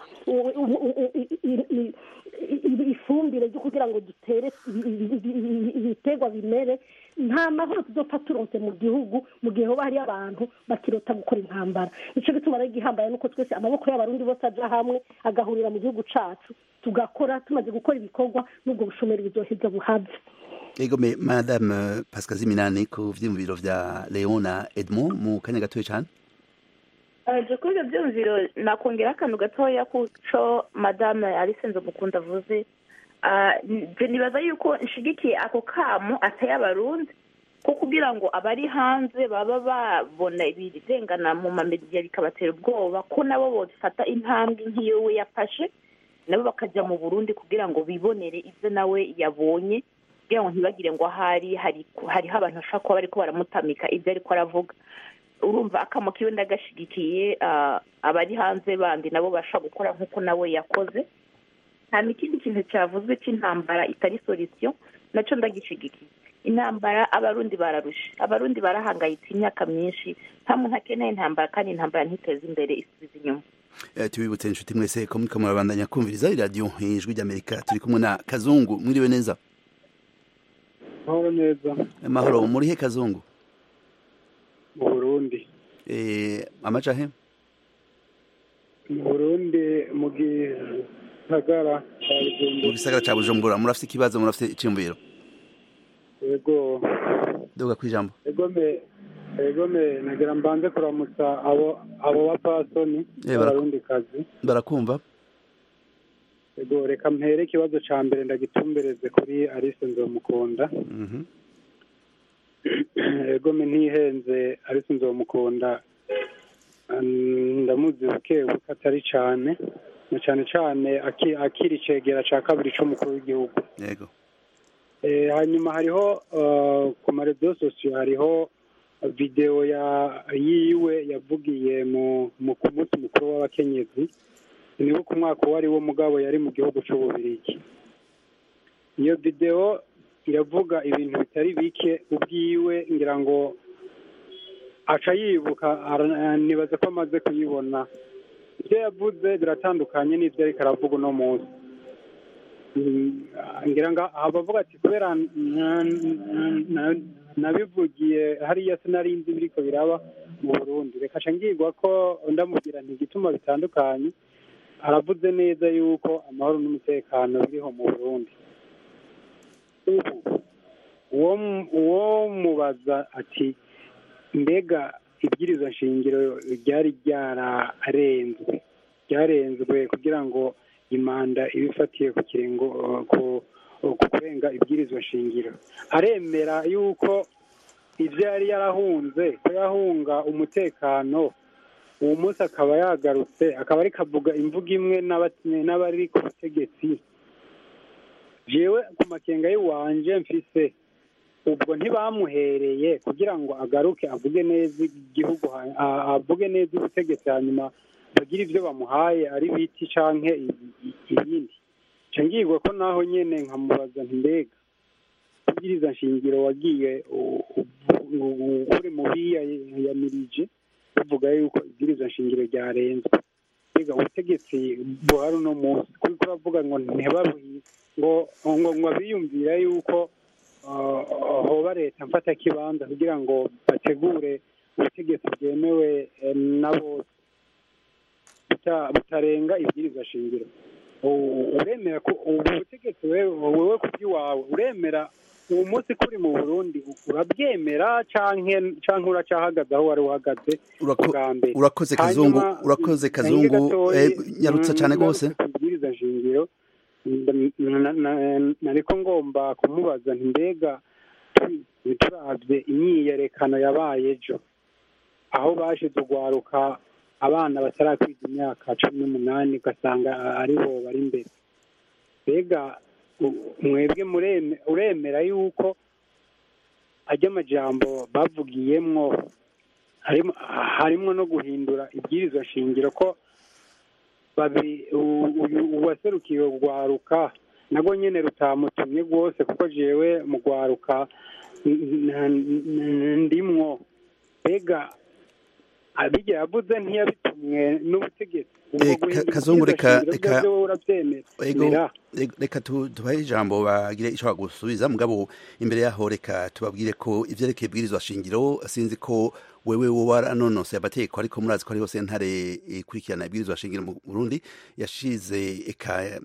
Speaker 6: ifumbire ryo kugira ngo dutere ibiterwa bimere nta mahoro tuzopfa turonse mu gihugu mu gihe hoba hari abantu bakirota gukora intambara nico gituma rero igihambaye nuko twese amaboko y'abarundi bose aja hamwe agahurira mu gihugu cacu tugakora tumaze gukora ibikorwa n'ubwo bushomeri bizohiga buhave
Speaker 1: Ego me madame Pascal Ziminani ku vyimviro vya Leona Edmond mu kanya gatoye cyane
Speaker 7: je kuri ibyo byumviro nakongera akantu gatoya kuco madame Alice Nzomukunda avuze je nibaza yuko nshigikiye ako kamo ateye abarundi ko kugira ngo abari hanze baba babona ibirengana mu mamediya bikabatera ubwoba ko nabo bofata intambwe nk'iyo we yafashe nabo bakajya mu Burundi kugira ngo bibonere ibyo nawe yabonye kugira ngo ntibagire ngo ahari hari hariho abantu bashaka kuba bariko baramutamika ibyo ariko aravuga urumva akamo kiwe ndagashigikiye abari hanze bandi nabo bashaka gukora nk'uko nawe yakoze nta mikindi kintu cyavuzwe cy'intambara itari solution naco ndagishigikiye intambara abarundi bararusha abarundi barahangayitse imyaka myinshi nta muntu akeneye intambara kandi intambara ntiteza imbere isubiza inyuma
Speaker 1: tubibutse inshuti mwese ko muriko murabandanya kumviriza iradiyo ijwi ry'Amerika turi kumwe na Kazungu mwiriwe neza
Speaker 8: mahoro neza
Speaker 1: mahoro muri he Kazungu
Speaker 8: mu Burundi
Speaker 1: eh amaja he
Speaker 8: mu Burundi mu gisagara
Speaker 1: mu gisagara ca Bujumbura murafite ikibazo murafite iciyumviro
Speaker 8: yego
Speaker 1: doga kwijambo
Speaker 8: yego me yego me nagira mbanze kuramutsa abo abo bapasoni abarundi kazi
Speaker 1: barakumva
Speaker 8: yego reka mpere ikibazo ca mbere ndagitumbereze kuri Alice Nzomukunda
Speaker 1: mhm
Speaker 8: yego me ntihenze Alice Nzomukunda ndamuzi buke buke atari cane na cane cane akiri cegera ca kabiri c'umukuru w'igihugu
Speaker 1: yego
Speaker 8: hanyuma hariho ku marezo sosiyo hariho video ya yiwe yavugiye mu ku munsi mukuru w'abakenyezi niwo ku mwaka wari wo mugabo yari mu gihugu c'Ububirigi iyo video iravuga ibintu bitari bike ubwiwe ngira ngo aca yibuka nibaza ko amaze kuyibona ibyo yavuze biratandukanye n'ibyo ariko aravuga uno munsi ngira ngo abavuga ati kubera nabivugiye hariya sinarinzi biriko biraba mu Burundi reka nca ngirwa ko ndamubwira nti igituma bitandukanye aravuze neza yuko amahoro n'umutekano biriho mu Burundi uwo uwo mubaza ati mbega ibwirizwa nshingiro ryari ryararenzwe ryarenzwe kugira ngo imanda ibifatiye ku kirengo ku kurenga ibwirizwa nshingiro aremera yuko ibyo yari yarahunze ko yahunga umutekano uwo munsi akaba yagarutse akaba ari kavuga imvuga imwe n'abari ku butegetsi jewe ku makenga y'iwanje mfise ubwo ntibamuhereye kugira ngo agaruke avuge neza igihugu avuge neza ubutegetsi hanyuma bagire ibyo bamuhaye ari biti canke ibindi nca ngirwa ko naho nyene nkamubaza nti mbega kubwiriza nshingiro wagiye uri mubiya yamirije bavuga yuko ibwiriza nshingiro ryarenzwe mbega ubutegetsi buhari uno munsi kuriko uravuga ngo ntibabuhi ngo ngo ngo biyumvira yuko hoba leta mfata kibanza kugira ngo bategure ubutegetsi bwemewe na bose butarenga ibwirizwa shingiro uremera ko ubu butegetsi wewe ku by'iwawe uremera uwo munsi kuri mu Burundi urabyemera canke canke uracahagaze aho wari uhagaze bwa mbere
Speaker 1: urakoze kazungu urakoze kazungu nyarutsa cyane rwose
Speaker 8: ibwirizwa shingiro nariko ngomba kumubaza nti mbega turavye imyiyerekano yabaye ejo aho baje tugwaruka abana batarakwiza imyaka cumi n'umunani ugasanga aribo bari imbere mbega mwebwe uremera yuko ajya amajambo bavugiyemwo harimwo no guhindura ibwirizwa shingiro ko uwaserukiye urwaruka nago nyene rutamutumye rwose kuko jewe mu rwaruka ndimwo mbega abijya yavuze ntiyabitumwe n'ubutegetsi
Speaker 1: kazungu reka reka reka tubahe ijambo bagire icyo bagusubiza mugabo imbere yaho reka tubabwire ko ivyerekeye ibwirizwa shingiro sinzi ko wewe waranonose abateko ariko murazi ko ariho sentare ikurikirana ibwirizwa shingiro mu Burundi yashize eka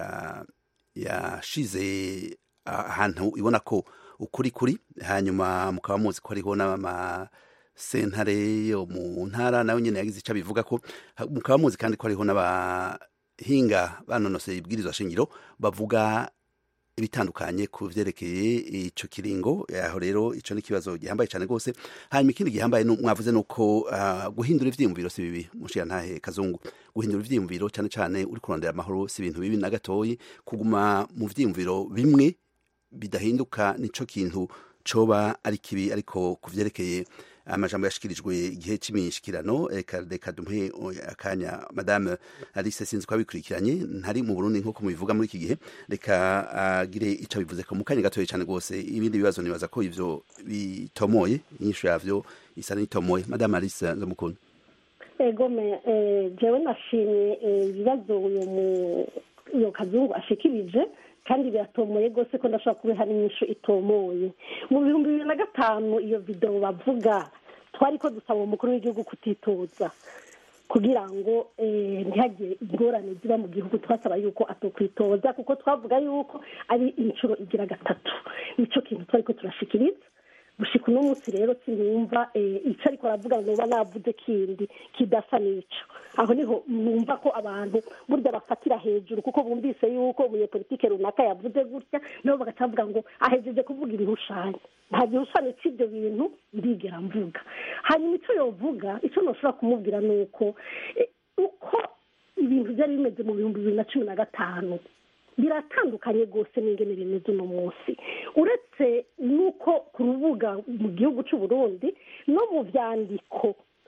Speaker 1: yashize ahantu ibona ko ukuri kuri hanyuma mukaba muzi ko ariho n'ama sentare yo mu ntara nawe nyene yagize ica bivuga ko mukaba muzi kandi ko ariho n'abahinga banonose ibwirizwa shingiro bavuga ibitandukanye ku vyerekeye ico kiringo aho rero ico n'ikibazo gihambaye cyane rwose hanyuma ikindi gihambaye mwavuze nuko uh, guhindura ivyiyumviro si bibi mushira ntahe kazungu guhindura ivyiyumviro cyane cyane uri kurondera amahoro si ibintu bibi na gatoyi kuguma mu vyiyumviro bimwe bidahinduka nico kintu coba ari kibi ariko kuvyerekeye amajambo yashikirijwe igihe c'imishikirano reka reka dumpe akanya madame Alice sinzi ko abikurikiranye ntari mu Burundi nko mubivuga muri iki gihe reka agire uh, ico bivuze ko mukanya gatoye cyane gose ibindi bibazo nibaza ko ivyo bitomoye inyisho yavyo isa n'itomoye madame Alice ndamukunda
Speaker 6: ego me jewe nashimye ibibazo uyu mu uyu kazungu ashikirije kandi biratomoye gose ko ndashaka kuba hari inyisho itomoye mu bihumbi bibiri na gatanu iyo video bavuga twari ko dusaba umukuru w'igihugu kutitoza kugira ngo ntihagire ingorane ziba mu gihugu twasaba yuko atokwitoza kuko twavuga yuko ari inshuro igira gatatu nico kintu twari ko turashikiriza gushika uno munsi rero sinumva icyo ariko aravuga ngo ba navuze kindi kidasa n'ico aho niho numva ko abantu burya bafatira hejuru kuko bumvise yuko ubuye politike runaka yavuze gutya nabo bagacavuga ngo ahejeje kuvuga ibihushanye nta gihushanye cy'ibyo bintu ndigera mvuga hanyuma icyo yovuga icyo noshobora kumubwira ni uko uko ibintu byari bimeze mu bihumbi bibiri na cumi na gatanu biratandukanye rwose n'ingene bimeze uno munsi uretse nuko ku rubuga mu gihugu cy'u Burundi no mu vyandiko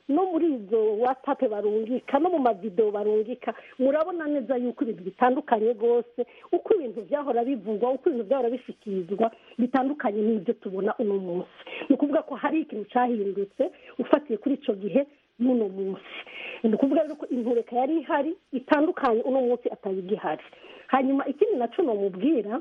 Speaker 6: no muri izo watsapu barungika no mu mavidewo barungika murabona neza yuko ibintu bitandukanye rwose uko ibintu byahora bivugwa uko ibintu byahora bishyikirizwa bitandukanye n'ibyo tubona uno munsi ni ukuvuga ko hari ikintu cyahindutse ufatiye kuri icyo gihe n'uno munsi ni ukuvuga rero ko intureka yari ihari itandukanye uno munsi atari igihari hanyuma ikindi nacyo namubwira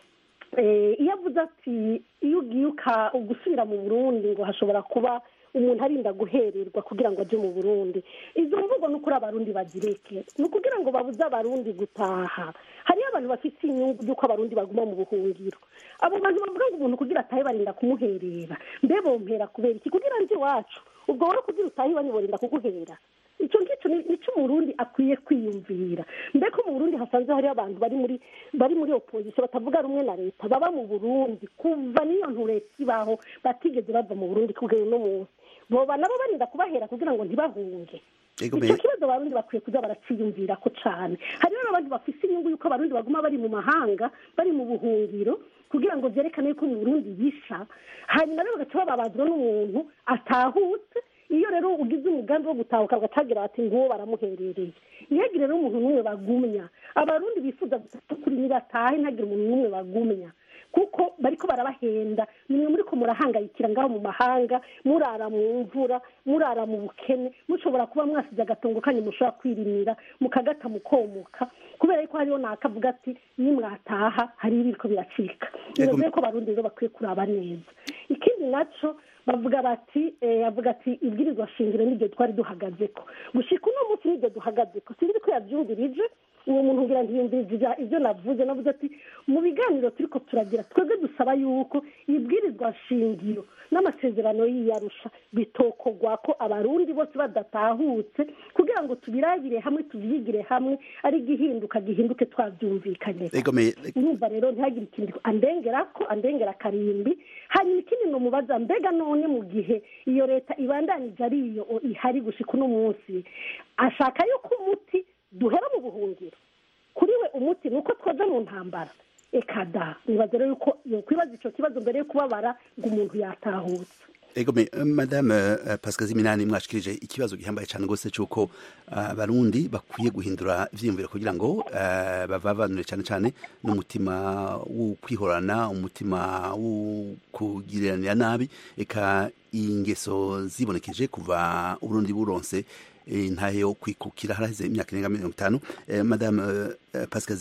Speaker 6: iyo avuze ati iyo ugiye gusubira mu burundi ngo hashobora kuba umuntu arinda guhererwa kugira ngo ajye mu burundi izo mvugo ni ukuri abarundi bagireke ni ukugira ngo babuze abarundi gutaha hariyo abantu bafite inyungu y'uko abarundi baguma mu buhungiro abo bantu bavuga ngo umuntu kugira atahe barinda kumuherera mbe bompera kubera iki kugira ngo iwacu ubwo wowe kugira utahe iwanyu borinda kuguhera icyo ngicyo nicyo umurundi akwiye kwiyumvira mbeko mu burundi hasanzwe hariyo abantu bari muri bari muri opozisiyo batavuga rumwe na leta baba mu burundi kuva n'iyo ntureka ibaho batigeze bava mu burundi kugera uno munsi boba nabo barinda kubahera kugira ngo ntibahunge icyo kibazo abarundi bakwiye kuza baraciyumvira ko cyane hariho n'abandi bafite inyungu y'uko abarundi baguma bari mu mahanga bari mu buhungiro kugira ngo byerekane ko mu burundi bisha hanyuma rero bagaca bababazwa n'umuntu atahutse iyo rero ugize umugambi wo gutahuka bagacagira bati nguwo baramuherereye ntihagire rero umuntu n'umwe bagumya abarundi bifuza kuri nibatahe ntihagire umuntu n'umwe bagumya kuko bariko barabahenda nimwe muri ko murahangayikira ngaho mu mahanga murara mu mvura murara mu bukene mushobora kuba mwasize agatongo kanyu mushobora kwirimira mukagata mukomoka kubera yuko hariho nakavuga ati nimwataha hari ibiriko biracika nibaze ko abarundi rero bakwiye kuraba neza ikindi naco bavuga bati avuga ati ibwirizwa shingiro n'ibyo twari duhagazeko gushika uno munsi n'ibyo duhagazeko sinzi ko yabyumvirije uwo muntu ngira ntiyumvirije ibyo navuze navuze ati mu biganiro turiko turagira twebwe dusaba yuko ibwirizwa shingiro n'amasezerano y'iyarusha bitokogwa ko abarundi bose badatahutse kugira ngo tubirabire hamwe tuvyigire hamwe ari gihinduka gihinduke twavyumvikanye urumva rero ntihagire ikindi andengera ko andengera karimbi hanyuma ikindi ngo mubaza mbega none mu gihe iyo leta ibandanije ari iyo ihari gushika uno munsi ashaka yuko umuti duhera mu buhungiro kuri we umuti nuko twaza mu ntambara ekada nibaza rero yuko yokwibaza ico kibazo mbere yo kubabara ngo umuntu yatahutse
Speaker 1: ego me madame uh, Pascal Ziminani mwashikirije ikibazo gihambaye cyane gose cyuko abarundi uh, bakwiye guhindura ivyiyumviro kugira ngo uh, bavavanure cyane cyane n'umutima wo kwihorana umutima wo kugiranira nabi eka ingeso zibonekeje kuva Uburundi buronse intahe yo kwikukira harahize imyaka irenga mirongo itanu eh, madame uh, Pascal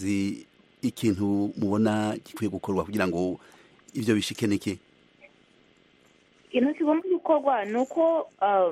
Speaker 1: ikintu mubona gikwiye gukorwa kugira ngo ivyo bishike niki
Speaker 7: ikintu kigomba gukorwa ni uko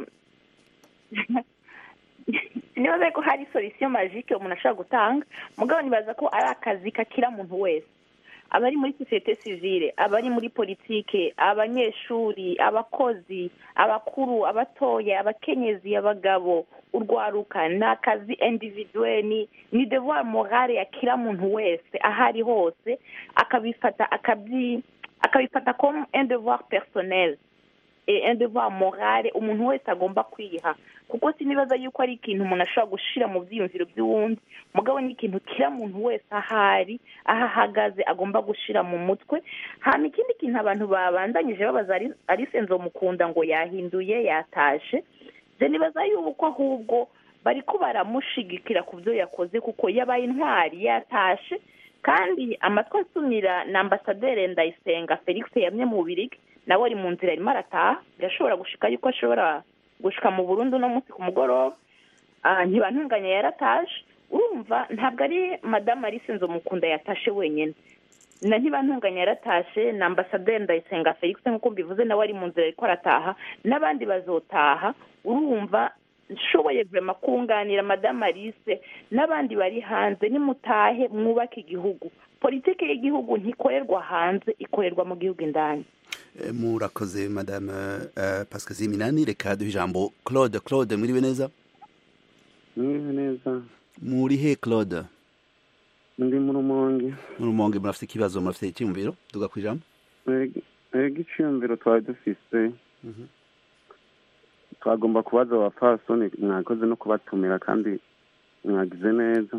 Speaker 7: nibaza ko hari solution magique umuntu ashobora gutanga mugabo nibaza ko ari akazi kakira muntu wese abari muri societe civile abari muri politike abanyeshuri abakozi abakuru abatoya abakenyezi abagabo urwaruka n'akazi individuel ni ni devoir morale yakira muntu wese ahari hose akabifata akabyi akabifata comme un devoir personnel et un devoir moral umuntu wese agomba kwiha kuko sinibaza yuko ari ikintu umuntu ashobora gushira mu byiyumviro by'uwundi mugabo ni ikintu kira muntu wese ahari ahahagaze agomba gushira mu mutwe hama ikindi kintu abantu babandanyije babaza ari ari senzo mukunda ngo yahinduye yatashe je nibaza yuko ahubwo bari ko baramushigikira ku byo yakoze kuko yabaye intwari yatashe kandi amatwa asumira na ambasaderi Ndayisenga Felix yamye mu Bubirigi nawe ari mu nzira arimo arataha birashobora gushika yuko ashobora gushika mu Burundi no munsi ku mugoroba ntibantunganya yarataje urumva ntabwo ari madame Alice Mukunda yatashe wenyine na ntibantunganya yaratashe na ambasaderi Ndayisenga Felix nk'uko mbivuze nawe ari mu nzira ariko arataha n'abandi bazotaha urumva nshoboye vraiment kunganira madame Alice n'abandi bari hanze nimutahe mwubaka igihugu politike y'igihugu ntikorerwa hanze ikorerwa mu gihugu indani
Speaker 1: murakoze madame uh, Pascal Ziminani reka duhe ijambo Claude Claude muri neza
Speaker 13: muri neza
Speaker 1: muri he Claude
Speaker 13: ndi mu Rumonge
Speaker 1: mu Rumonge murafite ikibazo murafite icyumviro duga kwijambo
Speaker 13: ego icyumviro twari dufise mhm twagomba kubaza abafasoni mwakoze no kubatumira kandi mwagize neza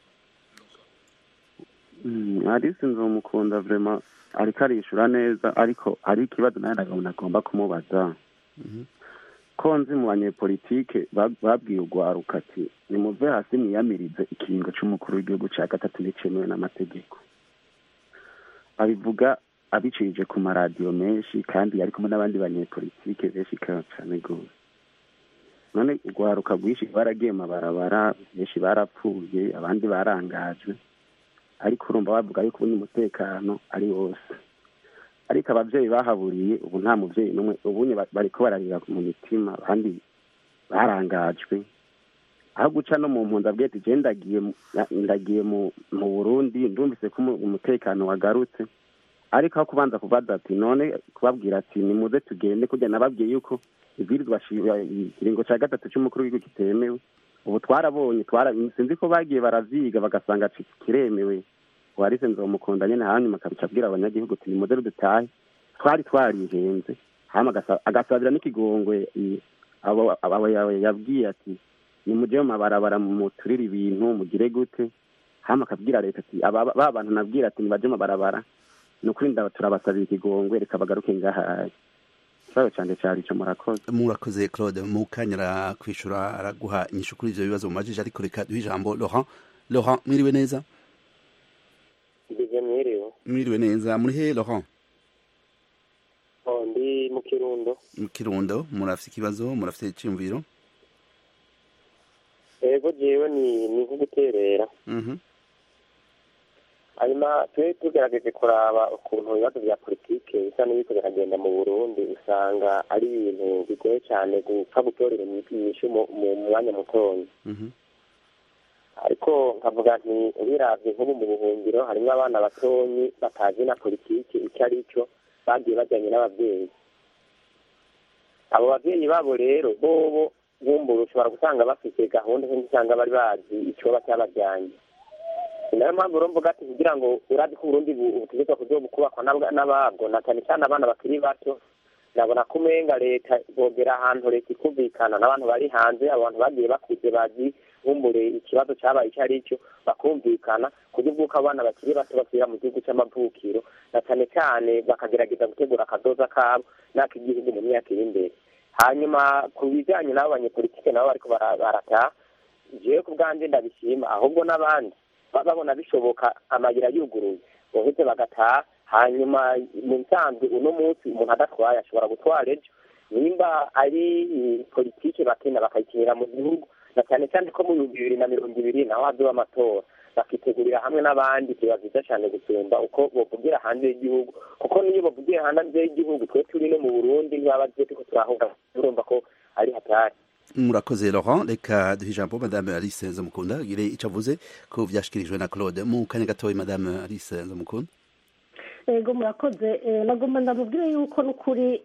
Speaker 13: Alice Nzomukunda vraiment ariko arishura neza ariko hari ikibazo nawe nagomba kumubaza ko nzi mu banyepolitike babwiye urwaruka ati nimuve hasi mwiyamirize ikiringo c'umukuru w'igihugu ca gatatu nticemewe n'amategeko. Abivuga abicirije ku maradiyo menshi kandi yari kumwe n'abandi banyepolitike benshi cane gose. None urwaruka rwinshi baragiye mabarabara, benshi barapfuye, abandi barangajwe, ariko urumva bavuga yuko ubundi umutekano ari wose. Ariko abavyeyi bahaburiye ubu nta muvyeyi n'umwe ubunye bariko bararira mu mitima, abandi barangajwe. Aho guca no mu mpunzi abwete je ndagiye ndagiye mu Burundi ndumvise ko umutekano wagarutse, ariko aho kubanza kubaza ati none kubabwira ati nimuze tugende kujya nababwiye yuko ibwirizwa ikiringo ca gatatu c'umukuru w'igihugu kitemewe. Ubu twarabonye twara sinzi ko bagiye baravyiga bagasanga kiremewe. Warise nzomukunda nyene hanyuma akabica abwira abanyagihugu ati nimuze dutahe, twari twarihenze. Hama agasabira n'ikigongwe abo abo yabwiye ati nimuje mu mabarabara muturira ibintu mugire gute. Hama akabwira leta ati aba bantu nabwira ati nibaje mu mabarabara nukuri ndaba turabasabira ikigongwe reka bagaruke ngaha. Sawa cyane cyari cyo murakoze.
Speaker 1: Murakoze Claude, mu kanyara kwishura araguha inyishu kuri ivyo bibazo mumajije, ariko reka duhe ijambo Laurent. Laurent, mwiriwe neza?
Speaker 14: Ndize mwiriwe.
Speaker 1: Mwiriwe neza. Muri he Laurent?
Speaker 14: Oh, ndi mu Kirundo.
Speaker 1: Mu Kirundo, murafite ikibazo, murafite icyumviro?
Speaker 14: Ego jewe ni ni guterera.
Speaker 1: Mhm.
Speaker 14: Hanyuma twe tugerageje kuraba ukuntu ibibazo bya politike bisa n'ibiko biragenda mu Burundi, usanga ari ibintu bigoye cyane gupfa gutorera inyishu mu mwanya mutoya. Ariko nkavuga nti biravye nk'ubu mu buhungiro harimo abana batonyi batazi na politike icyo ari cyo, bagiye bajyanye n'ababyeyi. Abo babyeyi babo rero bobo bumbura ushobora gusanga bafite gahunda nk'indi usanga bari bazi icoba cyabajyanye. Nayo mpamvu rero mvuga ati kugira ngo urazi ko Burundi butegetswe kuzobukubakwa n'ababwo na cyane cyane abana bakiri bato, nabona ko umenga leta bogera ahantu leta ikumvikana n'abantu bari hanze, abantu bagiye bakuze bazi bumbure ikibazo cyabaye icyo ari cyo bakumvikana kugira ubwuko abana bakiri bato basubira mu gihugu cy'amavukiro, na cyane cyane bakagerageza gutegura akazoza kabo n'ak'igihugu mu myaka iri imbere. Hanyuma ku bijyanye n'abo banyepolitike nabo bariko barataha, jewe ku bwanjye ndabishima, ahubwo n'abandi babona bishoboka amayira yuguruye boheze bagataha. Hanyuma mu nsanzwe uno munsi umuntu adatwaye ashobora gutwara ejo, nimba ari politike bakena bakayikinira mu gihugu, na cyane cyane ko mu bihumbi bibiri na mirongo ibiri naho hazoba amatora, bakitegurira hamwe n'abandi biba byiza cyane gusumba uko bovugira hanze y'igihugu, kuko niyo bavugira hanze y'igihugu twe turi no mu Burundi ntibaba turiko turahunga, urumva ko ari hatari.
Speaker 1: Murakoze Laurent, reka duhe ijambo Madame Alice Nzomukunda gire icyo avuze ko vyashikirijwe na Claude. Mu kanya gatoya Madame Alice Nzomukunda.
Speaker 6: Ego murakoze, nagomba ndamubwire yuko n'ukuri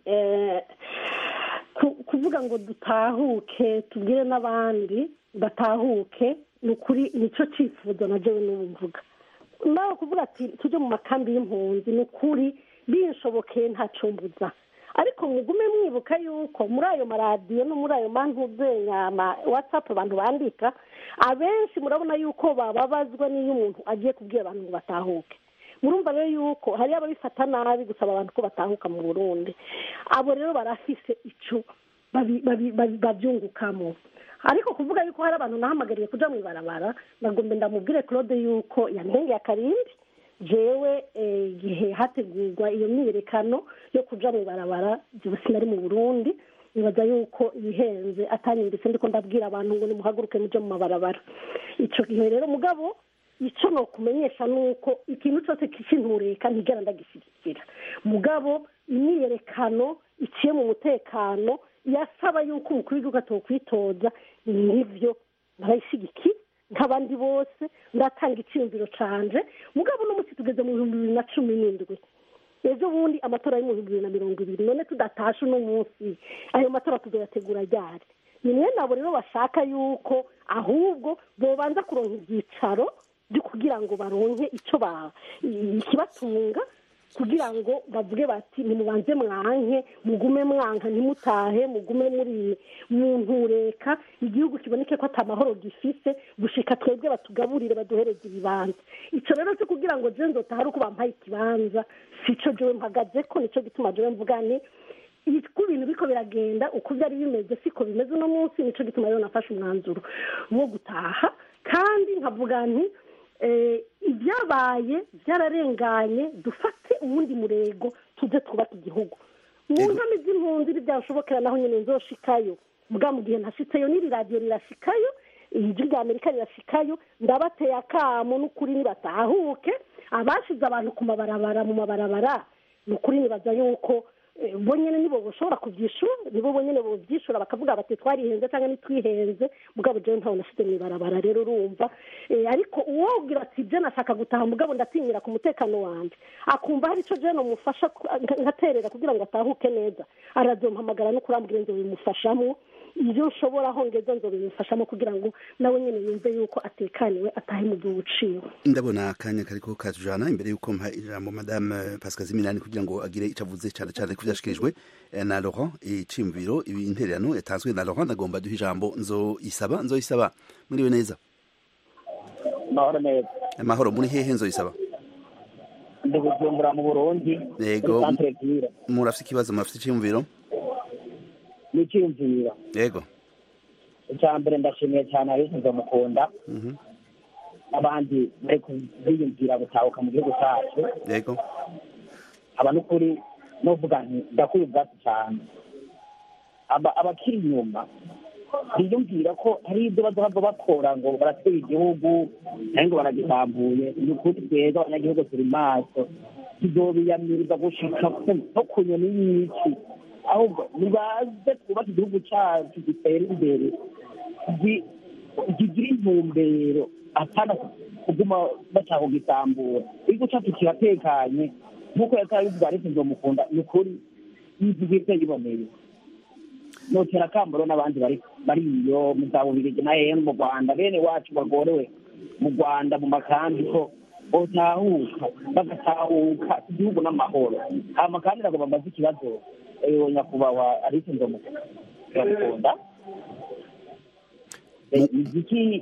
Speaker 6: kuvuga ngo dutahuke tubwire n'abandi batahuke, n'ukuri nicyo cyifuzo na jewe n'ubu mvuga. Nawe kuvuga ati tujye mu makambi y'impunzi, n'ukuri binshobokeye ntacumbuza, ariko mugume mwibuka yuko muri ayo maradiyo no muri ayo mantuzeya ma WhatsApp abantu bandika, abenshi murabona yuko bababazwa n'iyo umuntu agiye kubwira abantu ngo batahuke. Murumva rero yuko hari ababifata nabi gusaba abantu ko batahuka mu Burundi, abo rero barafise ico babyungukamo. Ariko kuvuga yuko hari abantu nahamagariye kuja mu ibarabara, nagombe ndamubwire Claude yuko yantengeye akarindi, jewe igihe hategurwa iyo myiyerekano yo kuja mu ibarabara jewe sinari mu Burundi, nibaza yuko yihenze atanyinditse ndiko ndabwira abantu ngo nimuhaguruke muje mu mabarabara. Ico gihe rero mugabo icyo no kumenyesha nuko ikintu cyose kishintureka ntigera ndagishyigikira, mugabo imyiyerekano iciye mu mutekano yasaba yuko umukuru w'igihugu atokwitoza, nivyo narayishigikiye nk'abandi bose, ndatanga icyiyumviro canje. Mugabo no munsi tugeze mu bihumbi bibiri na cumi n'indwi, ejo bundi amatora y'ibihumbi bibiri na mirongo ibiri, none tudatashe uno munsi ayo matora tuzoyategura ryari? Ni mwe nabo rero bashaka yuko ahubwo bobanza kuronka ibyicaro byo kugira ngo baronke icyo ba ikibatunga, kugira ngo bavuge bati nimubanze mwanke, mugume mwanka, ntimutahe, mugume muri muntureka, igihugu kiboneke ko atamahoro gifise, gushika twebwe batugaburire baduhereze ibibanza. Ico rero cyo kugira ngo je nzotahari uko bampaye ikibanza sico jewe mpagaze ko, nico gituma jewe mvuga ni uko ibintu biko biragenda uko byari bimeze siko bimeze uno munsi nico gituma rero nafashe umwanzuro wo gutaha kandi nkavuga nti ibyabaye byararenganye dufate uwundi murego tuze twubaka igihugu mu ntami z'impunzi byashobokera naho nyine nzoshikayo mbwa mu gihe ntashitseyo n'iri radiyo rirashikayo ijwi rya amerika rirashikayo ndabateye akamo n'ukuri nibatahuke abashize abantu ku mabarabara mu mabarabara n'ukuri nibaza yuko bo nyine nibo bashobora kubyishura nibo bonyine bobyishura bakavuga bati twarihenze cyangwa nitwihenze mugabo jewe ntawe nashyize mu ibarabara rero urumva ariko uwobwira ati je nashaka gutaha mugabo ndatinyira ku mutekano wanje akumva hari ico je nomufasha ngaterera kugira ngo atahuke neza arazompamagara no kurambwira nzo bimufashamo ibyo ushobora hongeza nzo bimufashamo kugira ngo nawe nyine yumve yuko atekaniwe atahe mu gihugu ciwe.
Speaker 1: Ndabona akanya kariko katujana imbere yuko mpa ijambo Madame Pascal Ziminani kugira ngo agire icavuze cyane cyane kuvyashikirijwe na Laurent icimviro ibintererano yatanzwe na Laurent nagomba duha ijambo nzo isaba nzo isaba muriwe neza.
Speaker 15: Mahoro neza.
Speaker 1: Mahoro muri hehe nzo isaba?
Speaker 15: Ndi Bujumbura mu Burundi.
Speaker 1: Yego. Murafite ikibazo murafite icimviro?
Speaker 15: N'iciyumvira
Speaker 1: yego
Speaker 15: icya mbere ndashimiye cyane abishinzwe mukunda abandi bari kubiyumvira gutahuka mu gihugu cyacu
Speaker 1: yego
Speaker 15: aba n'ukuri novuga nti ndakwiye ubwatsi cyane abakiri inyuma biyumvira ko hari ibyo bazohava bakora ngo baratera igihugu nayo ngo baragisambuye ni ukuri twebwe abanyagihugu turi maso tuzobiyamiriza gushika no ku nyoni y'iki ahubwo nibaze twubake igihugu cyacu gitera imbere kigira intumbero atana kuguma bashaka kugisambura igihugu cyacu kiratekanye nk'uko yakabivuga ariko nzomukunda ni ukuri yizigirwe yiboneye notera akambaro n'abandi bari bari iyo mu za Bubirigi na hehe mu Rwanda bene wacu bagorewe mu Rwanda mu makambi ko botahuka bagatahuka igihugu n'amahoro hama kandi ntabwo bamaze ikibazo ewe nyakubahwa ariko nzomukunda igiki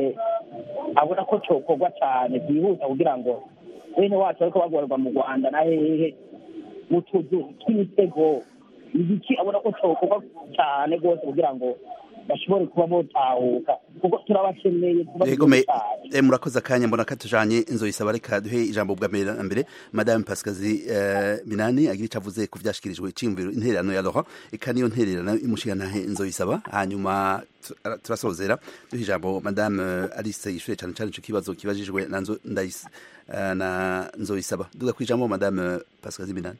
Speaker 15: abona ko cokorwa cyane byihuta kugira ngo bene wacu ariko bagorerwa mu Rwanda na hehe mu tuzu tw'imitego igiki abona ko cokorwa cyane rwose kugira ngo bashobore kuba botahuka kuko turabakeneye
Speaker 1: yego eh murakoze akanya mbona katujanye inzo isaba reka duhe ijambo bwa mbere Madame Pascal Minani agira icavuze ku vyashikirijwe icimviro intererano ya Laurent ikaniyo ntererano imushikana he inzo isaba hanyuma turasozera duhe ijambo Madame Alice yishure cyane cyane cyo kibazo kibajijwe nanzo ndayise na nzo isaba duga kwijambo Madame Pascal Minani.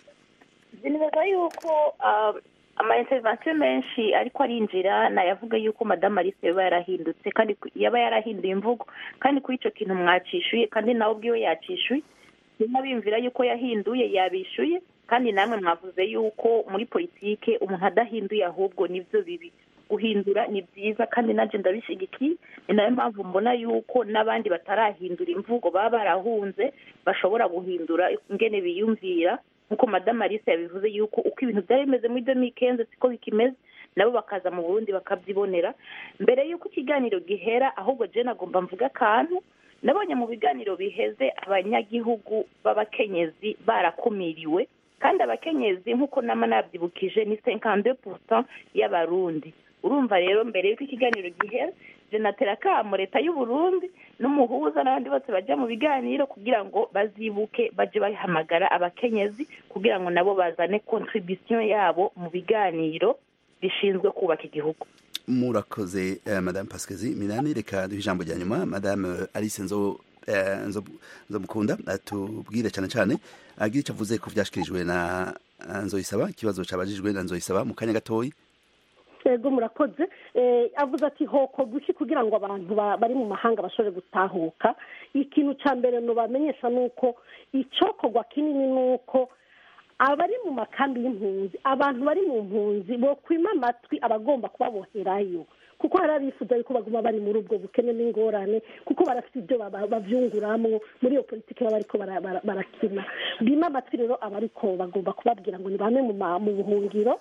Speaker 7: Zinibaza yuko ama intervention menshi ariko arinjira nayavuga yuko Madame Alice yaba yarahindutse kandi yaba yarahinduye imvugo kandi kuri ico kintu mwacishuye kandi nawe ubwiwe yacishuye nabimvira yuko yahinduye yabishuye kandi namwe mwavuze yuko muri politike umuntu adahinduye ahubwo nivyo bibi guhindura ni byiza kandi naje ndabishigikiye ni nayo mpamvu mbona yuko n'abandi batarahindura imvugo baba barahunze bashobora guhindura ingene biyumvira nkuko Madame Alice yabivuze yuko uko ibintu byari bimeze muri deux mille quinze siko bikimeze nabo bakaza mu Burundi bakabyibonera mbere yuko ikiganiro gihera ahubwo je nagomba mvuga kantu nabonye mu biganiro biheze abanyagihugu b'abakenyezi barakumiriwe kandi abakenyezi nkuko nama nabyibukije ni cinquante-deux pour cent y'abarundi urumva rero mbere yuko ikiganiro gihera je natera kamo leta y'u Burundi n'umuhuza n'abandi bose baje mu biganiro kugira ngo bazibuke baje bahamagara abakenyezi kugira ngo nabo bazane contribution yabo mu biganiro bishinzwe kubaka igihugu.
Speaker 1: Murakoze uh, Madame Pascal Minani reka duhe ijambo rya nyuma Madame Alice nzo uh, nzo nzo mukunda atubwire cyane cyane agira icyo avuze ku vyashikirijwe na nzo isaba kibazo cabajijwe na nzo isaba mu kanya gatoyi.
Speaker 6: Ego murakoze avuze ati hoko guki kugira ngo abantu bari mu mahanga bashobore gutahuka ikintu ca mbere no bamenyesha nuko icokorwa kinini nuko abari mu makambi y'impunzi abantu bari mu mpunzi bo kwima amatwi abagomba kubaboherayo kuko harabifuza yuko baguma bari muri ubwo bukene n'ingorane kuko barafite ibyo bavyunguramwo muri iyo politike bariko barakina bima amatwi rero abariko bagomba kubabwira ngo ni bame mu buhungiro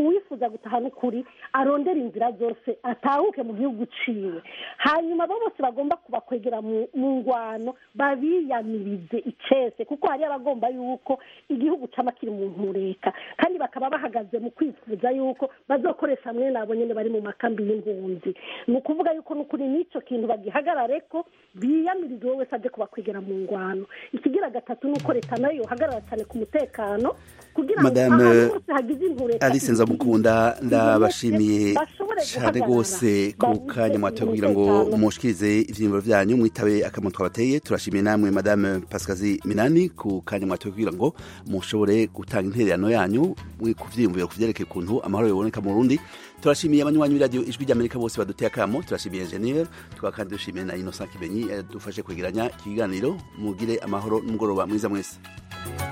Speaker 6: uwifuza gutaha n'ukuri arondera inzira zose atahuke mu gihugu ciwe hanyuma abo bose bagomba kubakwegera mu ngwano babiyamirize icese kuko hari abagomba yuko igihugu cama kiri mu ntureka kandi bakaba bahagaze mu kwifuza yuko bazokoresha hamwe nabo nyene bari mu makambi y'impunzi ni ukuvuga yuko n'ukuri n'ico kintu bagihagarare ko biyamirize wowe wese aje kubakwegera mu ngwano ikigira gatatu nuko leta nayo hagarara cyane ku mutekano kugira ngo ahantu hose hagize intureka
Speaker 1: Alice Nzamukunda ndabashimiye cyane rwose ku kanya mwatoye kugira ngo mushikirize ivyiyumviro vyanyu mwitabe akamuntu twabateye turashimiye namwe madame Pascazi Minani ku kanya mwatoye kugira ngo mushobore gutanga intererano yanyu ku vyiyumviro kuvyerekeye kuntu amahoro yoboneka mu Burundi turashimiye abanywanyi b'iradio ijwi ry'Amerika bose baduteye akamo turashimiye engineer twakandi dushimiye na Innocent Kibenyi dufashe kwegeranya ikiganiro mugire amahoro n'umugoroba mwiza mwese